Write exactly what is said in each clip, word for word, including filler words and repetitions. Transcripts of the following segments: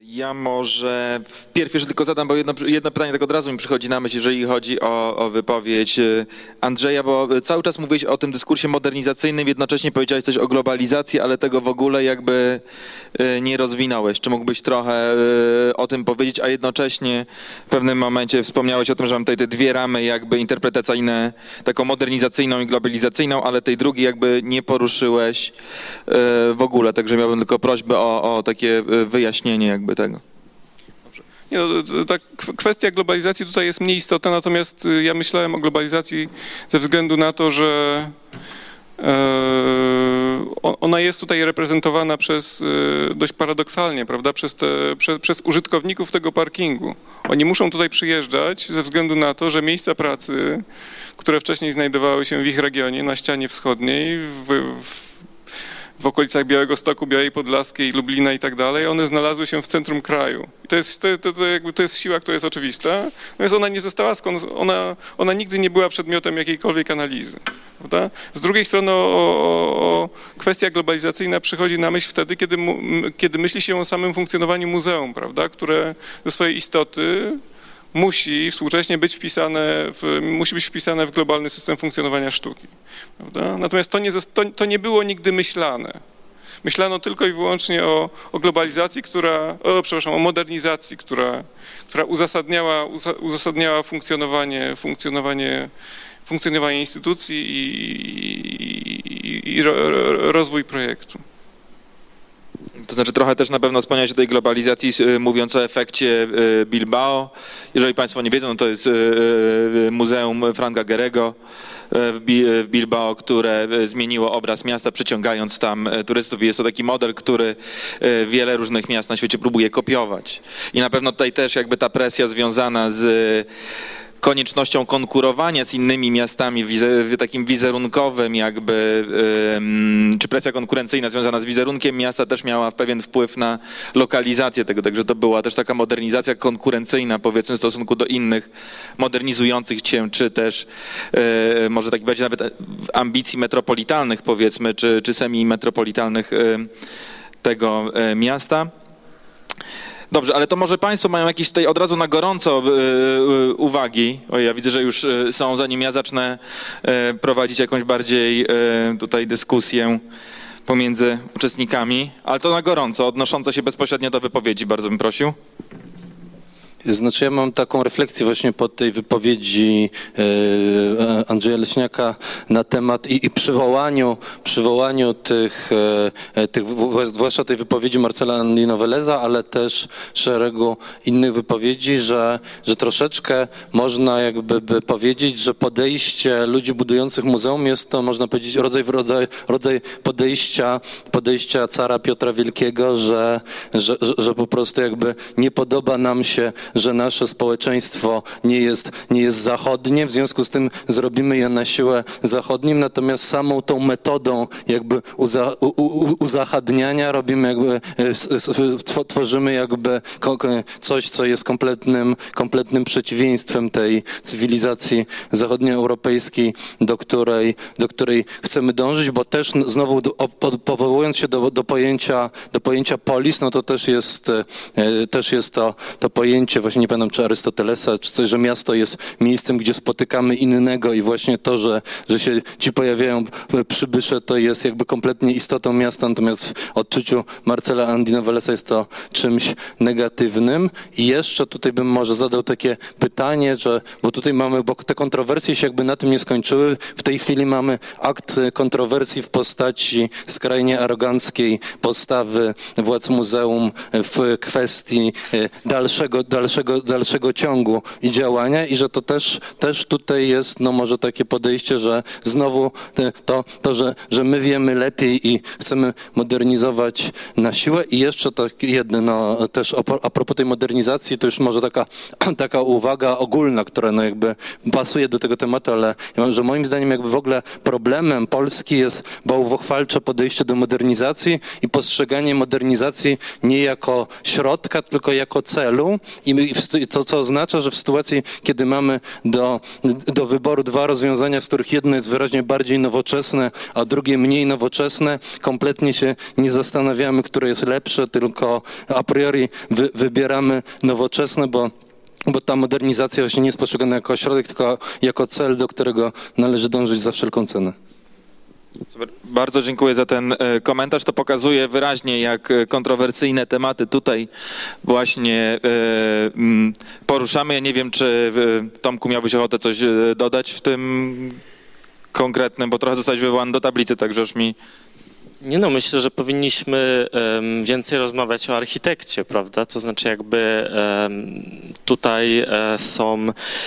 Ja może wpierw jeszcze tylko zadam, bo jedno, jedno pytanie tak od razu mi przychodzi na myśl, jeżeli chodzi o, o wypowiedź Andrzeja, bo cały czas mówiłeś o tym dyskursie modernizacyjnym, jednocześnie powiedziałeś coś o globalizacji, ale tego w ogóle jakby nie rozwinąłeś. Czy mógłbyś trochę o tym powiedzieć, a jednocześnie w pewnym momencie wspomniałeś o tym, że mam tutaj te dwie ramy jakby interpretacyjne, taką modernizacyjną i globalizacyjną, ale tej drugiej jakby nie poruszyłeś w ogóle, także miałbym tylko prośbę o, o takie wyjaśnienie jakby tego. Dobrze. Nie, no, ta kwestia globalizacji tutaj jest mniej istotna, natomiast ja myślałem o globalizacji ze względu na to, że ona jest tutaj reprezentowana przez, dość paradoksalnie, prawda, przez, te, przez, przez użytkowników tego parkingu. Oni muszą tutaj przyjeżdżać ze względu na to, że miejsca pracy, które wcześniej znajdowały się w ich regionie, na ścianie wschodniej, w, w w okolicach Białegostoku, Białej Podlaskiej, Lublina i tak dalej, one znalazły się w centrum kraju. I to jest, to, to, to, jakby to jest siła, która jest oczywista, natomiast ona nie została, ona, ona nigdy nie była przedmiotem jakiejkolwiek analizy. Prawda? Z drugiej strony o, o, o kwestia globalizacyjna przychodzi na myśl wtedy, kiedy, kiedy myśli się o samym funkcjonowaniu muzeum, prawda? Które ze swojej istoty musi współcześnie być wpisane w, musi być wpisane w globalny system funkcjonowania sztuki. Prawda? Natomiast to nie, to, to nie było nigdy myślane. Myślano tylko i wyłącznie o, o globalizacji, która, o, przepraszam, o modernizacji, która, która uzasadniała, uzasadniała funkcjonowanie, funkcjonowanie, funkcjonowanie instytucji i, i, i rozwój projektu. To znaczy trochę też na pewno wspomniałeś o tej globalizacji, mówiąc o efekcie Bilbao. Jeżeli Państwo nie wiedzą, no to jest Muzeum Franka Gehry'ego w Bilbao, które zmieniło obraz miasta, przyciągając tam turystów. Jest to taki model, który wiele różnych miast na świecie próbuje kopiować. I na pewno tutaj też jakby ta presja związana z koniecznością konkurowania z innymi miastami w takim wizerunkowym jakby, czy presja konkurencyjna związana z wizerunkiem miasta też miała pewien wpływ na lokalizację tego, także to była też taka modernizacja konkurencyjna, powiedzmy, w stosunku do innych modernizujących się, czy też może tak będzie nawet ambicji metropolitalnych, powiedzmy, czy, czy semi-metropolitalnych tego miasta. Dobrze, ale to może Państwo mają jakieś tutaj od razu na gorąco yy, uwagi. O, ja widzę, że już są, zanim ja zacznę yy, prowadzić jakąś bardziej yy, tutaj dyskusję pomiędzy uczestnikami, ale to na gorąco, odnoszące się bezpośrednio do wypowiedzi, bardzo bym prosił. Znaczy ja mam taką refleksję właśnie po tej wypowiedzi e, Andrzeja Leśniaka na temat i, i przywołaniu, przywołaniu tych, e, tych, zwłaszcza tej wypowiedzi Marcela Andino-Veleza, ale też szeregu innych wypowiedzi, że, że troszeczkę można jakby by powiedzieć, że podejście ludzi budujących muzeum jest to, można powiedzieć, rodzaj, rodzaj, rodzaj podejścia, podejścia cara Piotra Wielkiego, że, że, że, że po prostu jakby nie podoba nam się, że nasze społeczeństwo nie jest, nie jest zachodnie, w związku z tym zrobimy je na siłę zachodnim, natomiast samą tą metodą jakby uza, u, u, uzachadniania robimy jakby, tworzymy jakby coś, co jest kompletnym, kompletnym przeciwieństwem tej cywilizacji zachodnioeuropejskiej, do której, do której chcemy dążyć, bo też znowu powołując się do, do pojęcia, do pojęcia polis, no to też jest, też jest to, to pojęcie, właśnie nie pamiętam, czy Arystotelesa, czy coś, że miasto jest miejscem, gdzie spotykamy innego i właśnie to, że, że się ci pojawiają przybysze, to jest jakby kompletnie istotą miasta, natomiast w odczuciu Marcela Andino-Veleza jest to czymś negatywnym. I jeszcze tutaj bym może zadał takie pytanie, że, bo tutaj mamy, bo te kontrowersje się jakby na tym nie skończyły, w tej chwili mamy akt kontrowersji w postaci skrajnie aroganckiej postawy władz muzeum w kwestii dalszego, dalszego dalszego ciągu i działania i że to też, też tutaj jest, no może takie podejście, że znowu to, to że, że my wiemy lepiej i chcemy modernizować na siłę. I jeszcze tak jedno, no też a propos tej modernizacji, to już może taka, taka uwaga ogólna, która no jakby pasuje do tego tematu, ale że moim zdaniem jakby w ogóle problemem Polski jest bałwochwalcze podejście do modernizacji i postrzeganie modernizacji nie jako środka, tylko jako celu i to, co oznacza, że w sytuacji, kiedy mamy do, do wyboru dwa rozwiązania, z których jedno jest wyraźnie bardziej nowoczesne, a drugie mniej nowoczesne, kompletnie się nie zastanawiamy, które jest lepsze, tylko a priori wy, wybieramy nowoczesne, bo bo ta modernizacja właśnie nie jest postrzegana jako środek, tylko jako cel, do którego należy dążyć za wszelką cenę. Super. Bardzo dziękuję za ten komentarz. To pokazuje wyraźnie, jak kontrowersyjne tematy tutaj właśnie poruszamy. Ja nie wiem, czy Tomku miałbyś ochotę coś dodać w tym konkretnym, bo trochę zostałeś wywołany do tablicy, także już mi... Nie no, myślę, że powinniśmy um, więcej rozmawiać o architekcie, prawda? To znaczy jakby um, tutaj e, są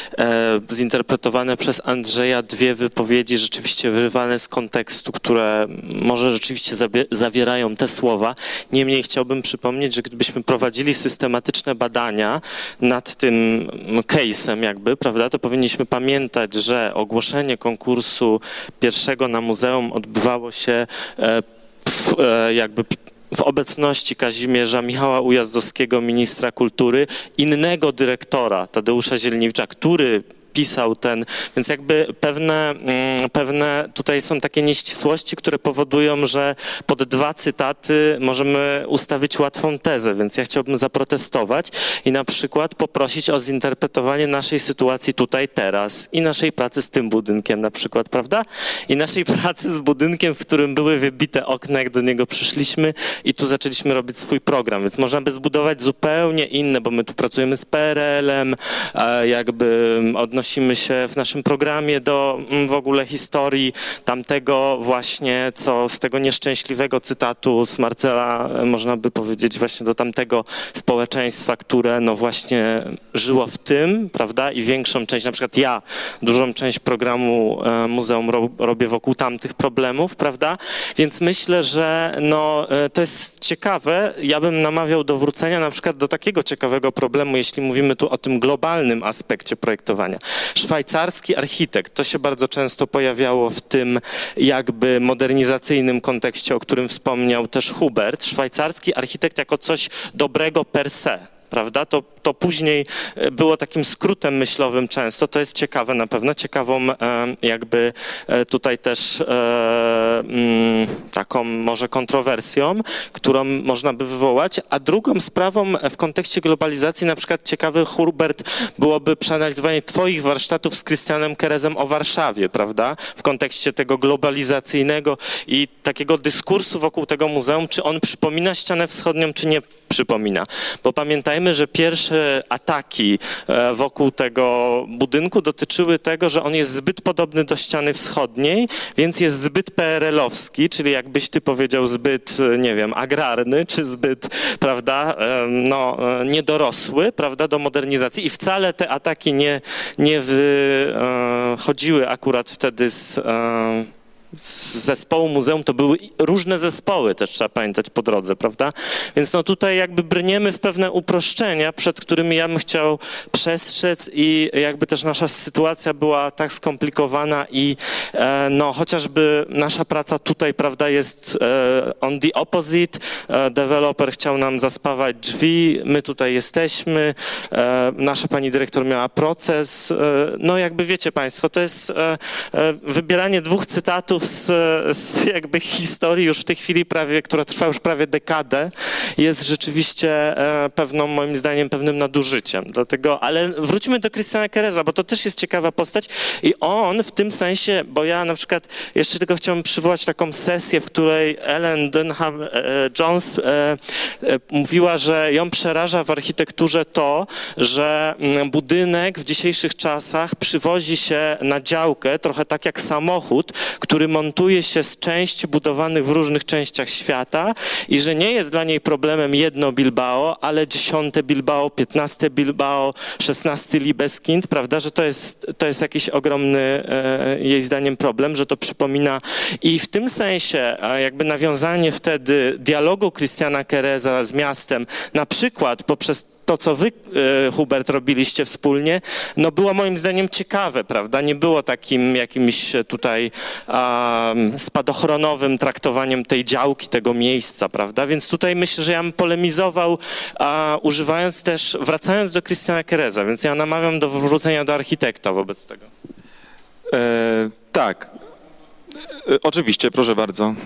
e, zinterpretowane przez Andrzeja dwie wypowiedzi rzeczywiście wyrwane z kontekstu, które może rzeczywiście zawierają te słowa. Niemniej chciałbym przypomnieć, że gdybyśmy prowadzili systematyczne badania nad tym case'em jakby, prawda, to powinniśmy pamiętać, że ogłoszenie konkursu pierwszego na muzeum odbywało się e, W, jakby w obecności Kazimierza Michała Ujazdowskiego, ministra kultury, innego dyrektora, Tadeusza Zielniewicza, który pisał ten, więc jakby pewne, pewne tutaj są takie nieścisłości, które powodują, że pod dwa cytaty możemy ustawić łatwą tezę, więc ja chciałbym zaprotestować i na przykład poprosić o zinterpretowanie naszej sytuacji tutaj, teraz i naszej pracy z tym budynkiem na przykład, prawda? I naszej pracy z budynkiem, w którym były wybite okna, jak do niego przyszliśmy i tu zaczęliśmy robić swój program, więc można by zbudować zupełnie inne, bo my tu pracujemy z P R L-em, jakby odnosimy Odnosimy się w naszym programie do w ogóle historii tamtego właśnie, co z tego nieszczęśliwego cytatu z Marcela można by powiedzieć właśnie do tamtego społeczeństwa, które no właśnie żyło w tym, prawda, i większą część, na przykład ja dużą część programu muzeum robię wokół tamtych problemów, prawda, więc myślę, że no to jest ciekawe, ja bym namawiał do wrócenia na przykład do takiego ciekawego problemu, jeśli mówimy tu o tym globalnym aspekcie projektowania. Szwajcarski architekt, to się bardzo często pojawiało w tym jakby modernizacyjnym kontekście, o którym wspomniał też Hubert. Szwajcarski architekt jako coś dobrego per se, prawda? To, to później było takim skrótem myślowym często, to jest ciekawe na pewno, ciekawą jakby tutaj też taką może kontrowersją, którą można by wywołać, a drugą sprawą w kontekście globalizacji, na przykład ciekawy, Hubert, byłoby przeanalizowanie twoich warsztatów z Krystianem Kerezem o Warszawie, prawda? W kontekście tego globalizacyjnego i takiego dyskursu wokół tego muzeum, czy on przypomina ścianę wschodnią, czy nie przypomina. Bo pamiętajmy, że pierwsze ataki wokół tego budynku dotyczyły tego, że on jest zbyt podobny do ściany wschodniej, więc jest zbyt P R L-owski, czyli jakbyś ty powiedział zbyt, nie wiem, agrarny, czy zbyt, prawda, no, niedorosły, prawda, do modernizacji i wcale te ataki nie, nie wychodziły akurat wtedy z... z zespołu muzeum, to były różne zespoły, też trzeba pamiętać po drodze, prawda? Więc no tutaj jakby brniemy w pewne uproszczenia, przed którymi ja bym chciał przestrzec i jakby też nasza sytuacja była tak skomplikowana i e, no chociażby nasza praca tutaj, prawda, jest e, on the opposite, e, deweloper chciał nam zaspawać drzwi, my tutaj jesteśmy, e, nasza pani dyrektor miała proces, e, no jakby wiecie państwo, to jest e, e, wybieranie dwóch cytatów Z, z jakby historii już w tej chwili prawie, która trwa już prawie dekadę, jest rzeczywiście e, pewną, moim zdaniem, pewnym nadużyciem. Dlatego, ale wróćmy do Krystiana Kereza, bo to też jest ciekawa postać i on w tym sensie, bo ja na przykład jeszcze tylko chciałbym przywołać taką sesję, w której Ellen Dunham e, Jones e, e, mówiła, że ją przeraża w architekturze to, że m, budynek w dzisiejszych czasach przywozi się na działkę, trochę tak jak samochód, który montuje się z części budowanych w różnych częściach świata i że nie jest dla niej problemem jedno Bilbao, ale dziesiąte Bilbao, piętnaste Bilbao, szesnasty Libeskind, prawda, że to jest, to jest jakiś ogromny e, jej zdaniem problem, że to przypomina i w tym sensie jakby nawiązanie wtedy dialogu Krystiana Kereza z miastem, na przykład poprzez to, co wy, Hubert, robiliście wspólnie, no było moim zdaniem ciekawe, prawda? Nie było takim jakimś tutaj um, spadochronowym traktowaniem tej działki, tego miejsca, prawda? Więc tutaj myślę, że ja bym polemizował, a, używając też, wracając do Christiana Kereza, więc ja namawiam do wrócenia do architekta wobec tego. E, tak, e, oczywiście, proszę bardzo.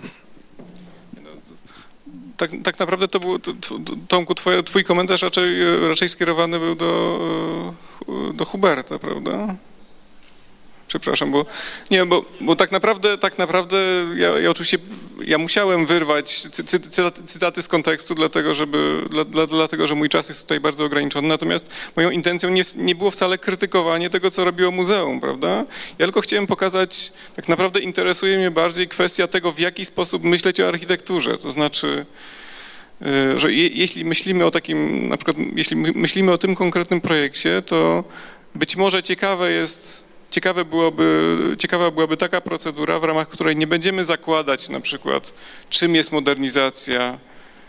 Tak, tak naprawdę to był, to, to, Tomku, twoje, twój komentarz raczej, raczej skierowany był do, do Huberta, prawda? Przepraszam, bo nie, bo, bo tak naprawdę, tak naprawdę ja, ja oczywiście ja musiałem wyrwać cy, cy, cytaty z kontekstu, dlatego, żeby, dla, dla, dlatego, że mój czas jest tutaj bardzo ograniczony. Natomiast moją intencją nie, nie było wcale krytykowanie tego, co robiło muzeum, prawda? Ja tylko chciałem pokazać, tak naprawdę interesuje mnie bardziej kwestia tego, w jaki sposób myśleć o architekturze. To znaczy, że je, jeśli myślimy o takim, na przykład, jeśli myślimy o tym konkretnym projekcie, to być może ciekawe jest. Ciekawe byłoby, ciekawa byłaby taka procedura, w ramach której nie będziemy zakładać na przykład, czym jest modernizacja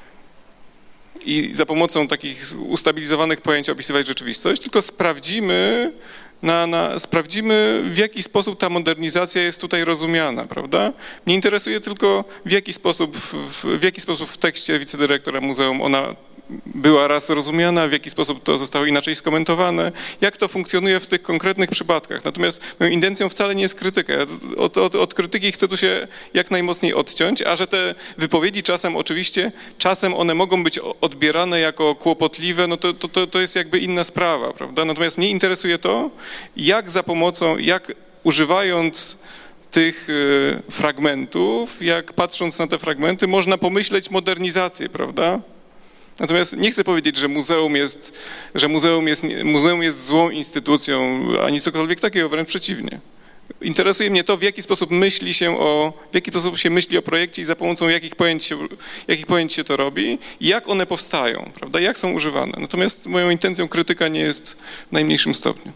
i za pomocą takich ustabilizowanych pojęć opisywać rzeczywistość, tylko sprawdzimy, na, na, sprawdzimy, w jaki sposób ta modernizacja jest tutaj rozumiana, prawda? Mnie interesuje tylko, w jaki sposób w, w jaki sposób w tekście wicedyrektora muzeum ona była raz rozumiana, w jaki sposób to zostało inaczej skomentowane, jak to funkcjonuje w tych konkretnych przypadkach. Natomiast moją intencją wcale nie jest krytyka. Ja od, od, od krytyki chcę tu się jak najmocniej odciąć, a że te wypowiedzi czasem oczywiście, czasem one mogą być odbierane jako kłopotliwe, no to, to, to jest jakby inna sprawa, prawda? Natomiast mnie interesuje to, jak za pomocą, jak używając tych fragmentów, jak patrząc na te fragmenty, można pomyśleć modernizację, prawda? Natomiast nie chcę powiedzieć, że muzeum jest, że muzeum jest, muzeum jest złą instytucją, ani cokolwiek takiego, wręcz przeciwnie. Interesuje mnie to, w jaki sposób myśli się o, w jaki sposób się myśli o projekcie i za pomocą jakich pojęć się, jakich pojęć się to robi i jak one powstają, prawda, jak są używane. Natomiast moją intencją krytyka nie jest w najmniejszym stopniu.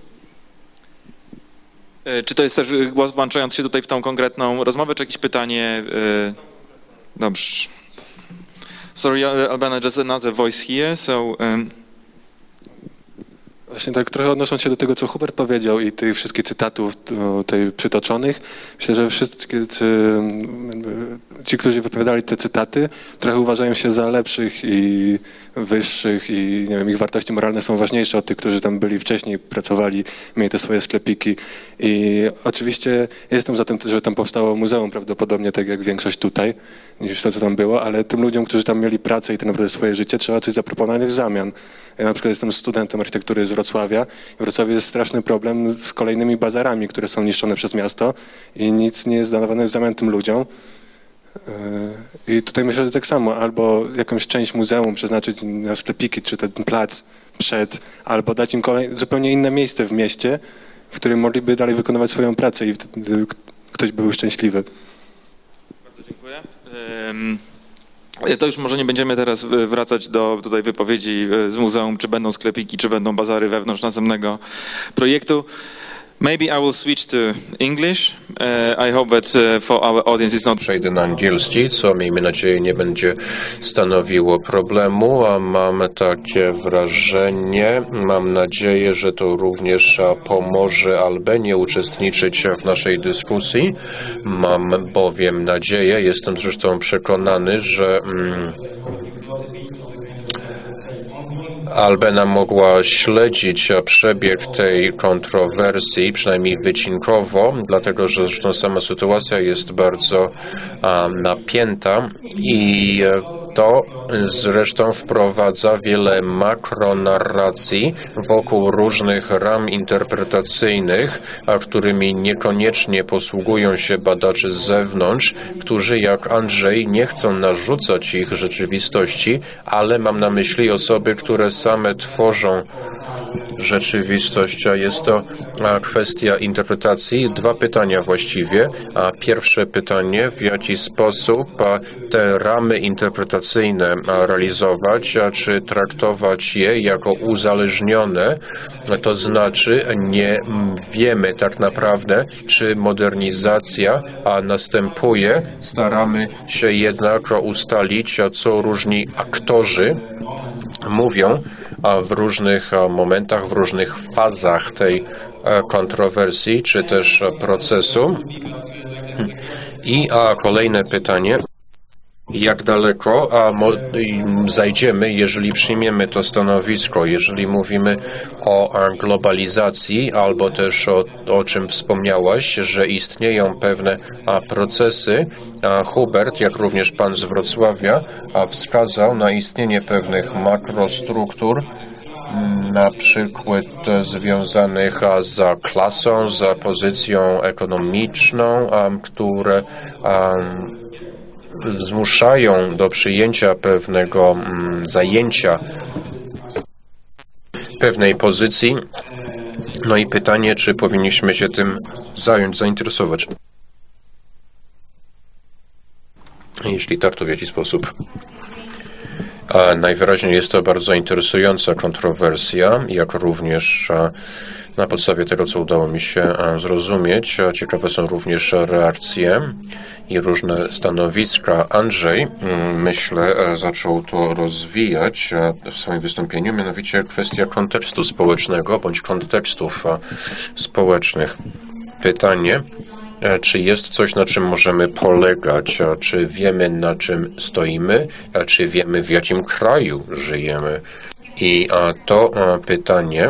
Czy to jest też głos włączając się tutaj w tą konkretną rozmowę, czy jakieś pytanie? Dobrze. Sorry, Albana, just another voice here, so... Um... Właśnie tak trochę odnosząc się do tego, co Hubert powiedział i tych wszystkich cytatów tutaj przytoczonych, myślę, że wszyscy ci, którzy wypowiadali te cytaty, trochę uważają się za lepszych i wyższych i nie wiem, ich wartości moralne są ważniejsze od tych, którzy tam byli wcześniej, pracowali, mieli te swoje sklepiki. I oczywiście jestem za tym, że tam powstało muzeum prawdopodobnie tak jak większość tutaj, niż to, co tam było, ale tym ludziom, którzy tam mieli pracę i tak naprawdę swoje życie, trzeba coś zaproponować w zamian. Ja na przykład jestem studentem architektury z Wrocławia. W Wrocławiu jest straszny problem z kolejnymi bazarami, które są niszczone przez miasto i nic nie jest dawane w zamian tym ludziom. I tutaj myślę, że tak samo, albo jakąś część muzeum przeznaczyć na sklepiki, czy ten plac przed, albo dać im kolej, zupełnie inne miejsce w mieście, w którym mogliby dalej wykonywać swoją pracę i wtedy ktoś był szczęśliwy. Bardzo dziękuję. Um... To już może nie będziemy teraz wracać do tutaj wypowiedzi z muzeum, czy będą sklepiki, czy będą bazary wewnątrz następnego projektu. Maybe I will switch to English. Uh, I hope that uh, for our audience it's not... Przejdę na angielski, co miejmy nadzieję nie będzie stanowiło problemu, a mam takie wrażenie, mam nadzieję, że to również pomoże Albanie uczestniczyć w naszej dyskusji. Mam bowiem nadzieję, jestem zresztą przekonany, że mm, Albena mogła śledzić przebieg tej kontrowersji, przynajmniej wycinkowo, dlatego że zresztą sama sytuacja jest bardzo a, napięta i to zresztą wprowadza wiele makronarracji wokół różnych ram interpretacyjnych, a którymi niekoniecznie posługują się badacze z zewnątrz, którzy jak Andrzej nie chcą narzucać ich rzeczywistości, ale mam na myśli osoby, które same tworzą rzeczywistość. Jest to kwestia interpretacji. Dwa pytania właściwie. A pierwsze pytanie, w jaki sposób te ramy interpretacyjne realizować, a czy traktować je jako uzależnione, to znaczy nie wiemy tak naprawdę, czy modernizacja następuje. Staramy się jednak ustalić, co różni aktorzy mówią, a w różnych a, momentach, w różnych fazach tej a, kontrowersji, czy też a, procesu. I a kolejne pytanie. Jak daleko a, mo, zajdziemy, jeżeli przyjmiemy to stanowisko, jeżeli mówimy o a, globalizacji, albo też o, o czym wspomniałaś, że istnieją pewne a, procesy. A, Hubert, jak również pan z Wrocławia, a, wskazał na istnienie pewnych makrostruktur, na przykład związanych z klasą, z pozycją ekonomiczną, a, które a, zmuszają do przyjęcia pewnego mm, zajęcia pewnej pozycji. No i pytanie, czy powinniśmy się tym zająć, zainteresować. Jeśli tak, to w jaki sposób? A najwyraźniej jest to bardzo interesująca kontrowersja, jak również a, na podstawie tego, co udało mi się a, zrozumieć. A, ciekawe są również reakcje i różne stanowiska. Andrzej, mm, myślę, a, zaczął to rozwijać a, w swoim wystąpieniu, mianowicie kwestia kontekstu społecznego bądź kontekstów a, społecznych. Pytanie, czy jest coś, na czym możemy polegać, czy wiemy, na czym stoimy, czy wiemy, w jakim kraju żyjemy. I to pytanie,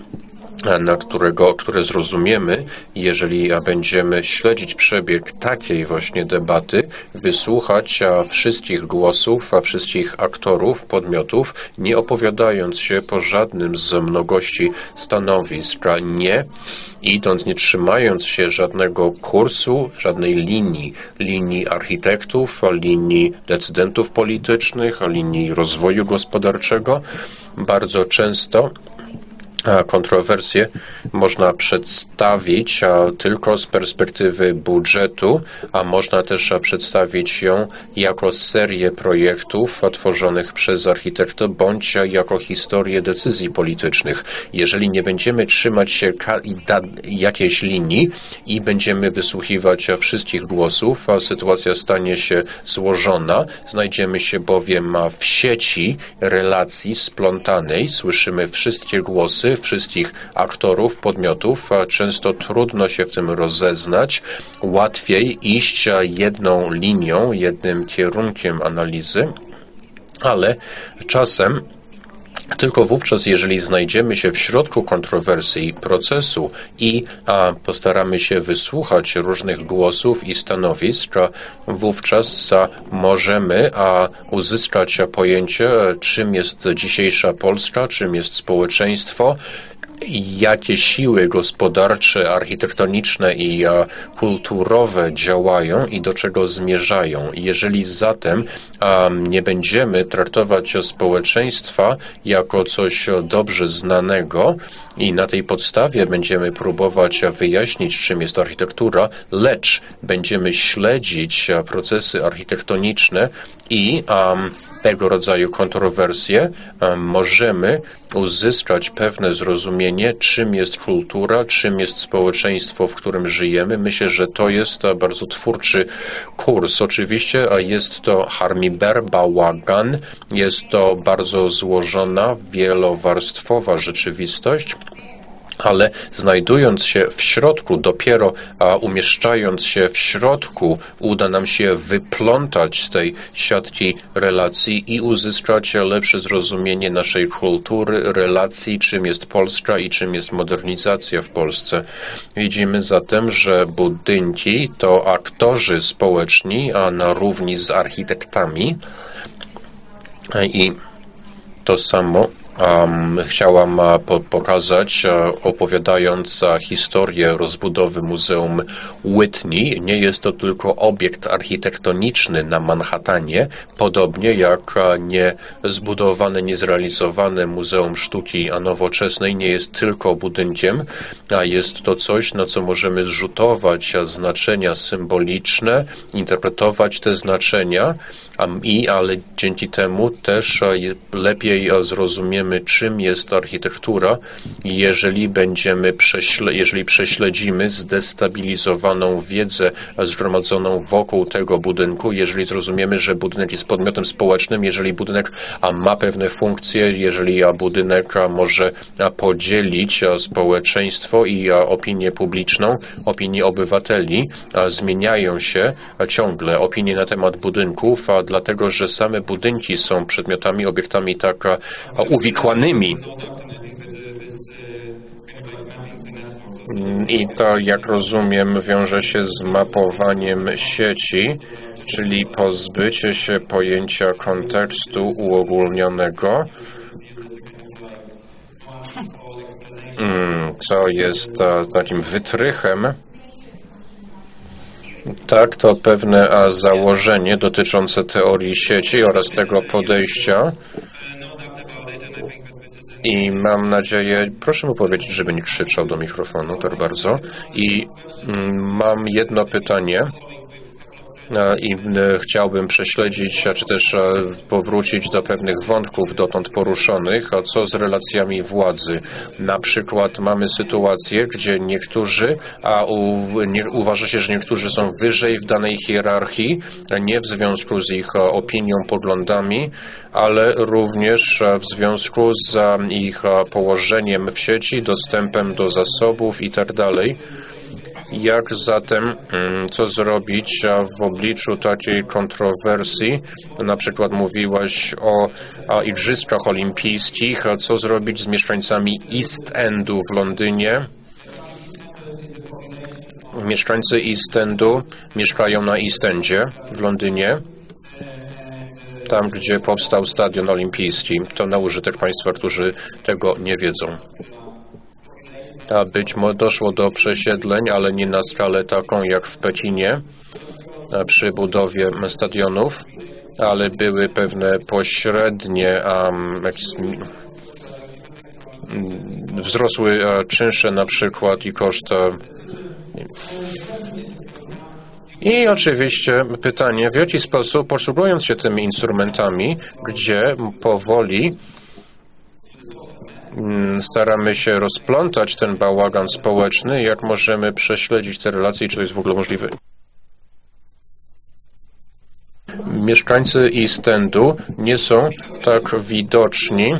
na którego, które zrozumiemy, jeżeli będziemy śledzić przebieg takiej właśnie debaty, wysłuchać wszystkich głosów, a wszystkich aktorów, podmiotów, nie opowiadając się po żadnym z mnogości stanowisk, nie idąc, nie trzymając się żadnego kursu, żadnej linii, linii architektów, linii decydentów politycznych, linii rozwoju gospodarczego. Bardzo często kontrowersję można przedstawić tylko z perspektywy budżetu, a można też przedstawić ją jako serię projektów tworzonych przez architektów bądź jako historię decyzji politycznych. Jeżeli nie będziemy trzymać się jakiejś linii i będziemy wysłuchiwać wszystkich głosów, sytuacja stanie się złożona. Znajdziemy się bowiem w sieci relacji splątanej. Słyszymy wszystkie głosy, wszystkich aktorów, podmiotów. Często trudno się w tym rozeznać. Łatwiej iść jedną linią, jednym kierunkiem analizy, ale czasem tylko wówczas, jeżeli znajdziemy się w środku kontrowersji procesu i a, postaramy się wysłuchać różnych głosów i stanowisk, wówczas a, możemy a, uzyskać pojęcie, czym jest dzisiejsza Polska, czym jest społeczeństwo, jakie siły gospodarcze, architektoniczne i a, kulturowe działają i do czego zmierzają. Jeżeli zatem a, nie będziemy traktować społeczeństwa jako coś dobrze znanego i na tej podstawie będziemy próbować wyjaśnić, czym jest architektura, lecz będziemy śledzić procesy architektoniczne i a, tego rodzaju kontrowersje, możemy uzyskać pewne zrozumienie, czym jest kultura, czym jest społeczeństwo, w którym żyjemy. Myślę, że to jest bardzo twórczy kurs. Oczywiście jest to harmiber, bałagan, jest to bardzo złożona, wielowarstwowa rzeczywistość, ale znajdując się w środku, dopiero a, umieszczając się w środku, uda nam się wyplątać z tej siatki relacji i uzyskać lepsze zrozumienie naszej kultury, relacji, czym jest Polska i czym jest modernizacja w Polsce. Widzimy zatem, że budynki to aktorzy społeczni, a na równi z architektami i to samo Um, chciałam uh, po pokazać, uh, opowiadając uh, historię rozbudowy Muzeum Whitney. Nie jest to tylko obiekt architektoniczny na Manhattanie, podobnie jak uh, niezbudowane, niezrealizowane Muzeum Sztuki Nowoczesnej nie jest tylko budynkiem, a jest to coś, na co możemy zrzutować uh, znaczenia symboliczne, interpretować te znaczenia um, i, ale dzięki temu też uh, lepiej uh, zrozumiemy wiemy, czym jest architektura, jeżeli będziemy prześle, jeżeli prześledzimy zdestabilizowaną wiedzę zgromadzoną wokół tego budynku, jeżeli zrozumiemy, że budynek jest podmiotem społecznym, jeżeli budynek ma pewne funkcje, jeżeli budynek może podzielić społeczeństwo i opinię publiczną, opinię obywateli, zmieniają się ciągle opinie na temat budynków, a dlatego, że same budynki są przedmiotami, obiektami tak uwikłanymi. I to, jak rozumiem, wiąże się z mapowaniem sieci, czyli pozbycie się pojęcia kontekstu uogólnionego, co jest takim wytrychem. Tak, to pewne założenie dotyczące teorii sieci oraz tego podejścia. I mam nadzieję, proszę mu powiedzieć, żeby nie krzyczał do mikrofonu, tak bardzo. I mam jedno pytanie. I chciałbym prześledzić, czy też powrócić do pewnych wątków dotąd poruszonych, a co z relacjami władzy. Na przykład mamy sytuację, gdzie niektórzy, a u, nie, uważa się, że niektórzy są wyżej w danej hierarchii, nie w związku z ich opinią, poglądami, ale również w związku z ich położeniem w sieci, dostępem do zasobów i tak dalej. Jak zatem, co zrobić w obliczu takiej kontrowersji? Na przykład mówiłaś o, o Igrzyskach Olimpijskich. Co zrobić z mieszkańcami East Endu w Londynie? Mieszkańcy East Endu mieszkają na East Endzie w Londynie, tam gdzie powstał stadion olimpijski. To na użytek państwa, którzy tego nie wiedzą. A być może doszło do przesiedleń, ale nie na skalę taką jak w Pekinie przy budowie stadionów, ale były pewne pośrednie um, wzrosły czynsze na przykład i koszty. I oczywiście pytanie, w jaki sposób, posługując się tymi instrumentami, gdzie powoli staramy się rozplątać ten bałagan społeczny, jak możemy prześledzić te relacje i czy to jest w ogóle możliwe. Mieszkańcy East Endu nie są tak widoczni,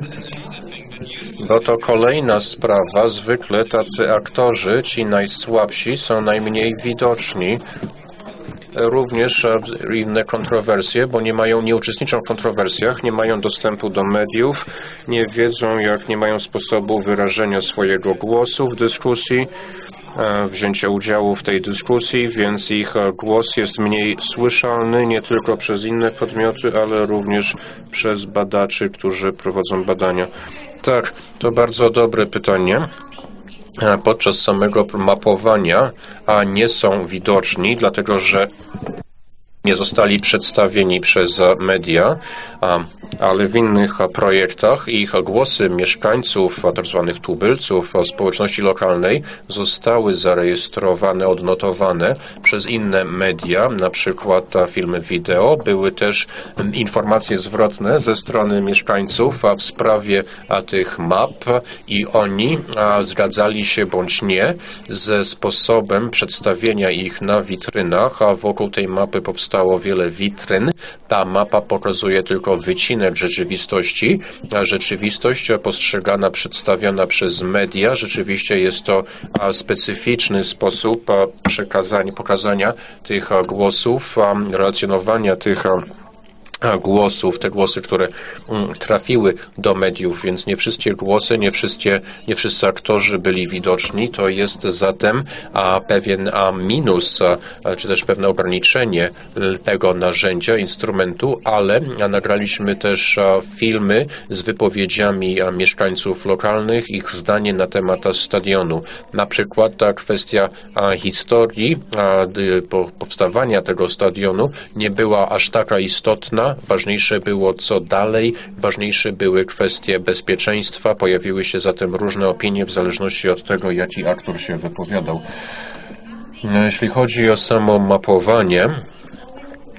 bo to kolejna sprawa. Zwykle tacy aktorzy, ci najsłabsi, są najmniej widoczni. Również inne kontrowersje, bo nie mają, nie uczestniczą w kontrowersjach, nie mają dostępu do mediów, nie wiedzą, jak nie mają sposobu wyrażenia swojego głosu w dyskusji, wzięcia udziału w tej dyskusji, więc ich głos jest mniej słyszalny nie tylko przez inne podmioty, ale również przez badaczy, którzy prowadzą badania. Tak, to bardzo dobre pytanie. Podczas samego mapowania a nie są widoczni, dlatego że nie zostali przedstawieni przez media, ale w innych projektach ich głosy mieszkańców, tak zwanych tubylców społeczności lokalnej zostały zarejestrowane, odnotowane przez inne media, na przykład filmy wideo. Były też informacje zwrotne ze strony mieszkańców w sprawie tych map i oni zgadzali się bądź nie ze sposobem przedstawienia ich na witrynach, a wokół tej mapy powstało wiele witryn. Ta mapa pokazuje tylko wycinek rzeczywistości, a rzeczywistość postrzegana, przedstawiona przez media, rzeczywiście jest to specyficzny sposób przekazania, pokazania tych głosów, relacjonowania tych głosów, te głosy, które trafiły do mediów, więc nie wszystkie głosy, nie, wszystkie, nie wszyscy aktorzy byli widoczni. To jest zatem a, pewien a, minus, a, czy też pewne ograniczenie tego narzędzia, instrumentu, ale a, nagraliśmy też a, filmy z wypowiedziami a, mieszkańców lokalnych, ich zdanie na temat stadionu. Na przykład ta kwestia a, historii a, d, po, powstawania tego stadionu nie była aż taka istotna. Ważniejsze było co dalej, ważniejsze były kwestie bezpieczeństwa, pojawiły się zatem różne opinie w zależności od tego, jaki aktor się wypowiadał. Jeśli chodzi o samo mapowanie,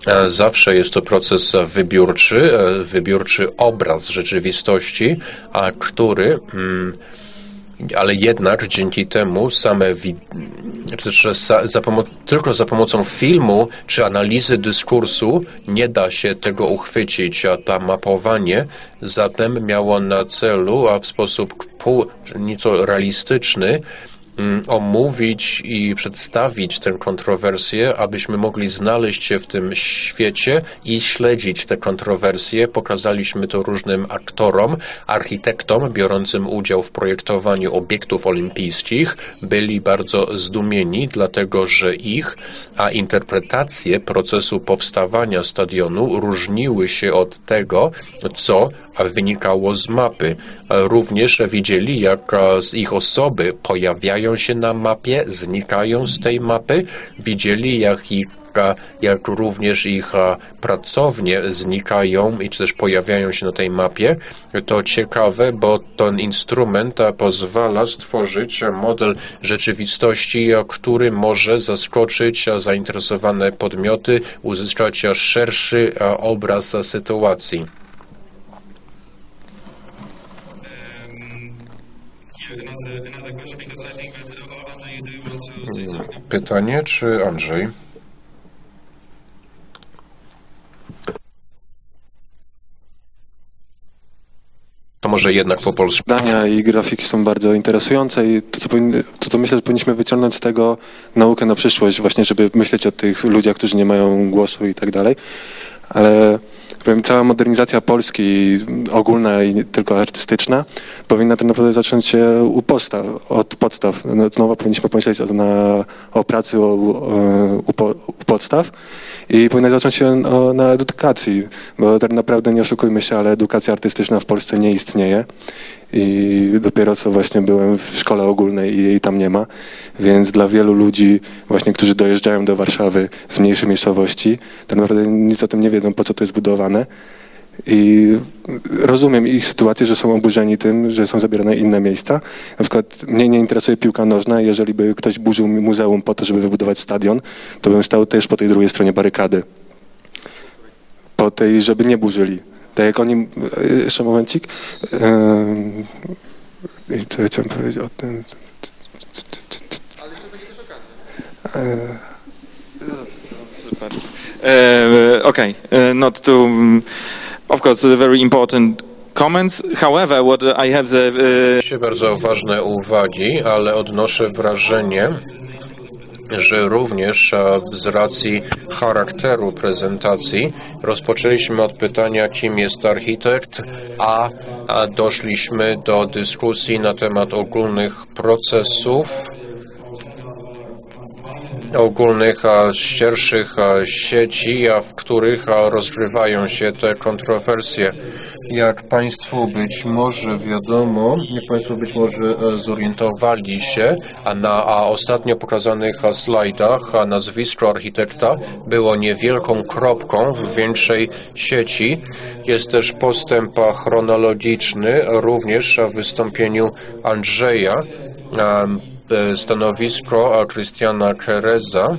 Zawsze jest to proces wybiórczy, wybiórczy obraz rzeczywistości, a który, ale jednak dzięki temu same, czy też za pomo- tylko za pomocą filmu czy analizy dyskursu nie da się tego uchwycić, a to mapowanie zatem miało na celu, a w sposób pół, nieco realistyczny, omówić i przedstawić tę kontrowersję, abyśmy mogli znaleźć się w tym świecie i śledzić te kontrowersje. Pokazaliśmy to różnym aktorom, architektom biorącym udział w projektowaniu obiektów olimpijskich. Byli bardzo zdumieni, dlatego że ich a interpretacje procesu powstawania stadionu różniły się od tego, co wynikało z mapy. Również widzieli, jak ich osoby pojawiają się na mapie, znikają z tej mapy. Widzieli, jak ich jak również ich pracownie znikają i czy też pojawiają się na tej mapie. To ciekawe, bo ten instrument pozwala stworzyć model rzeczywistości, który może zaskoczyć zainteresowane podmioty, uzyskać szerszy obraz sytuacji. Pytanie, czy Andrzej? To może jednak po polsku. Dania i grafiki są bardzo interesujące i to co, powinny, to, co myślę, że powinniśmy wyciągnąć z tego naukę na przyszłość, właśnie żeby myśleć o tych ludziach, którzy nie mają głosu i tak dalej, ale powiem, cała modernizacja Polski, ogólna i nie tylko artystyczna, powinna tak naprawdę zacząć się u podstaw, od podstaw. No, znowu powinniśmy pomyśleć o, na, o pracy u, u, u podstaw i powinna zacząć się o, na edukacji, bo tak naprawdę nie oszukujmy się, ale edukacja artystyczna w Polsce nie istnieje i dopiero co właśnie byłem w szkole ogólnej i jej tam nie ma, więc dla wielu ludzi właśnie, którzy dojeżdżają do Warszawy z mniejszej miejscowości, tak naprawdę nic o tym nie wiedzą, po co to jest budowane i rozumiem ich sytuację, że są oburzeni tym, że są zabierane inne miejsca. Na przykład mnie nie interesuje piłka nożna i jeżeli by ktoś burzył muzeum po to, żeby wybudować stadion, to bym stał też po tej drugiej stronie barykady. Po tej, żeby nie burzyli. Tak jak oni, jeszcze momencik, i co ja chciałem powiedzieć o tym. Ale jeszcze będzie też okazja. Super. Uh, okay, uh, not to, um, of course, very important comments. However, what I have the... Uh... Bardzo ważne uwagi, ale odnoszę wrażenie, że również z racji charakteru prezentacji rozpoczęliśmy od pytania, kim jest architekt, a, a doszliśmy do dyskusji na temat ogólnych procesów, ogólnych, a szerszych a sieci, a w których a rozgrywają się te kontrowersje. Jak Państwu być może wiadomo, jak Państwo być może zorientowali się, a na a ostatnio pokazanych a slajdach a nazwisko architekta było niewielką kropką w większej sieci. Jest też postęp chronologiczny, również w wystąpieniu Andrzeja. Stanowisko Christiana Kereza,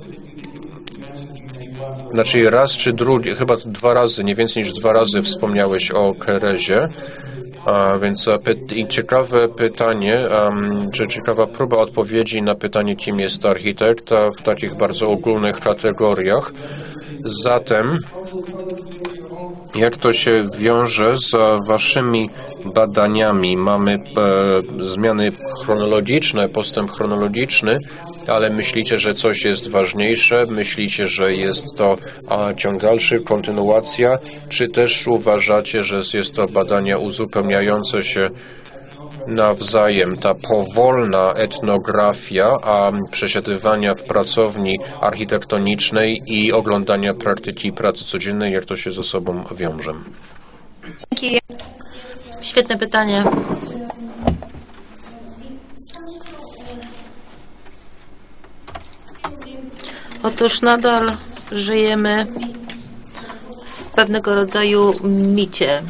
znaczy raz czy drugi, chyba dwa razy, nie więcej niż dwa razy wspomniałeś o Kerezie, a więc py- ciekawe pytanie, um, czy ciekawa próba odpowiedzi na pytanie, kim jest architekt, w takich bardzo ogólnych kategoriach. Zatem jak to się wiąże z waszymi badaniami? Mamy e, zmiany chronologiczne, postęp chronologiczny, ale myślicie, że coś jest ważniejsze? Myślicie, że jest to a, ciąg dalszy, kontynuacja? Czy też uważacie, że jest to badania uzupełniające się nawzajem, ta powolna etnografia, a przesiadywania w pracowni architektonicznej i oglądania praktyki pracy codziennej, jak to się ze sobą wiąże? Dzięki. Świetne pytanie. Otóż nadal żyjemy w pewnego rodzaju micie,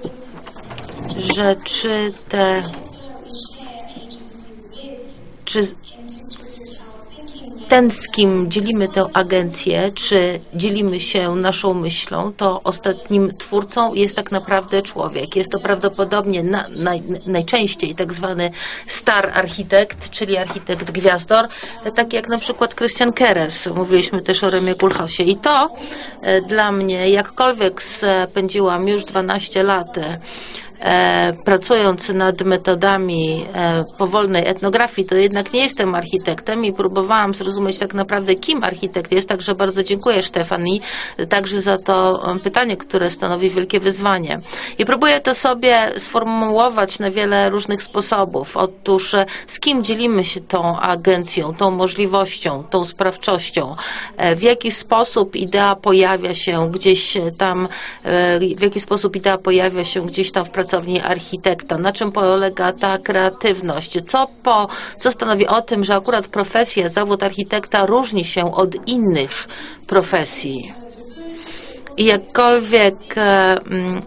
że czy te, czy, ten, z kim dzielimy tę agencję, czy dzielimy się naszą myślą, to ostatnim twórcą jest tak naprawdę człowiek. Jest to prawdopodobnie na, naj, najczęściej tak zwany star architekt, czyli architekt gwiazdor, tak jak na przykład Christian Keres. Mówiliśmy też o Remie Koolhaasie. I to e, dla mnie, jakkolwiek spędziłam już dwanaście lat E, pracując nad metodami e, powolnej etnografii, to jednak nie jestem architektem i próbowałam zrozumieć tak naprawdę, kim architekt jest, także bardzo dziękuję Stefanii także za to pytanie, które stanowi wielkie wyzwanie. I próbuję to sobie sformułować na wiele różnych sposobów. Otóż z kim dzielimy się tą agencją, tą możliwością, tą sprawczością, e, w jaki sposób idea pojawia się gdzieś tam, e, w jaki sposób idea pojawia się gdzieś tam w pracowni architekta, na czym polega ta kreatywność, co, po, co stanowi o tym, że akurat profesja, zawód architekta różni się od innych profesji. I jakkolwiek e, e,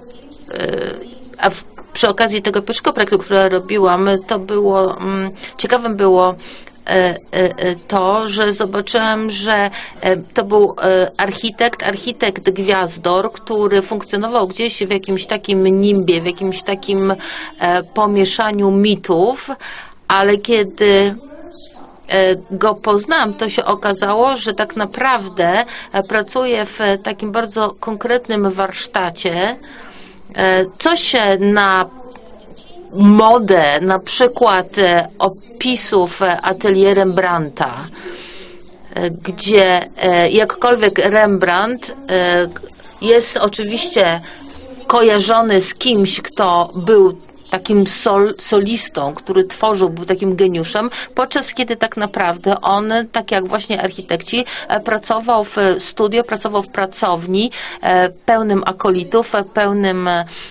a w, przy okazji tego pierwszego projektu, który robiłam, to było, m, ciekawym było to, że zobaczyłam, że to był architekt, architekt gwiazdor, który funkcjonował gdzieś w jakimś takim nimbie, w jakimś takim pomieszaniu mitów, ale kiedy go poznałam, to się okazało, że tak naprawdę pracuje w takim bardzo konkretnym warsztacie, coś na modę, na przykład opisów atelier Rembrandta, gdzie jakkolwiek Rembrandt jest oczywiście kojarzony z kimś, kto był takim sol, solistą, który tworzył, był takim geniuszem, podczas kiedy tak naprawdę on, tak jak właśnie architekci, pracował w studio, pracował w pracowni pełnym akolitów, pełnym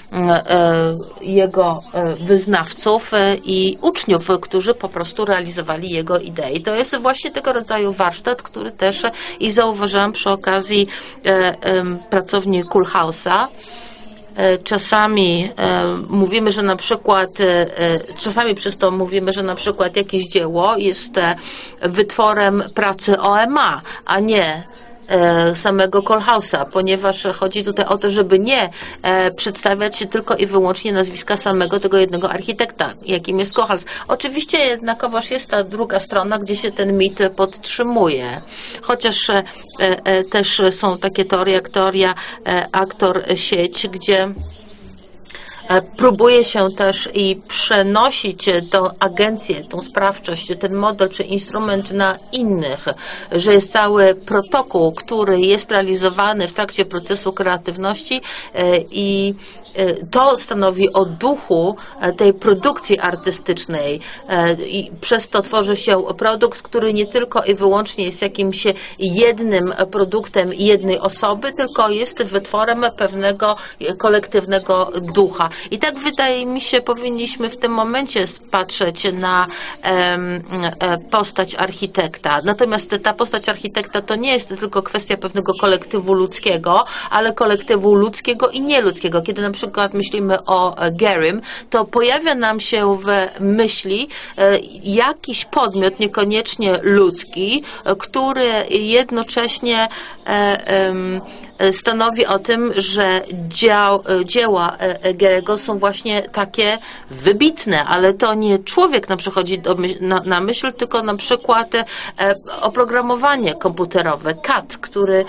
jego wyznawców i uczniów, którzy po prostu realizowali jego idei. To jest właśnie tego rodzaju warsztat, który też i zauważyłam przy okazji pracowni Koolhaasa. Czasami e, mówimy, że na przykład, e, czasami przez to mówimy, że na przykład jakieś dzieło jest e, wytworem pracy O M A, a nie e, samego Koolhaasa, ponieważ chodzi tutaj o to, żeby nie e, przedstawiać się tylko i wyłącznie nazwiska samego tego jednego architekta, jakim jest Koolhaas. Oczywiście jednakowoż jest ta druga strona, gdzie się ten mit podtrzymuje. Chociaż e, e, też są takie teorie, jak teoria e, aktor-sieć, gdzie próbuje się też i przenosić tą agencję, tą sprawczość, ten model czy instrument na innych, że jest cały protokół, który jest realizowany w trakcie procesu kreatywności i to stanowi o duchu tej produkcji artystycznej i przez to tworzy się produkt, który nie tylko i wyłącznie jest jakimś jednym produktem jednej osoby, tylko jest wytworem pewnego kolektywnego ducha. I tak wydaje mi się, powinniśmy w tym momencie patrzeć na em, postać architekta. Natomiast ta postać architekta to nie jest tylko kwestia pewnego kolektywu ludzkiego, ale kolektywu ludzkiego i nieludzkiego. Kiedy na przykład myślimy o Gehry, to pojawia nam się w myśli e, jakiś podmiot, niekoniecznie ludzki, który jednocześnie e, e, stanowi o tym, że dział, dzieła Gehry'ego są właśnie takie wybitne, ale to nie człowiek nam przychodzi do, na, na myśl, tylko na przykład oprogramowanie komputerowe, C A D, który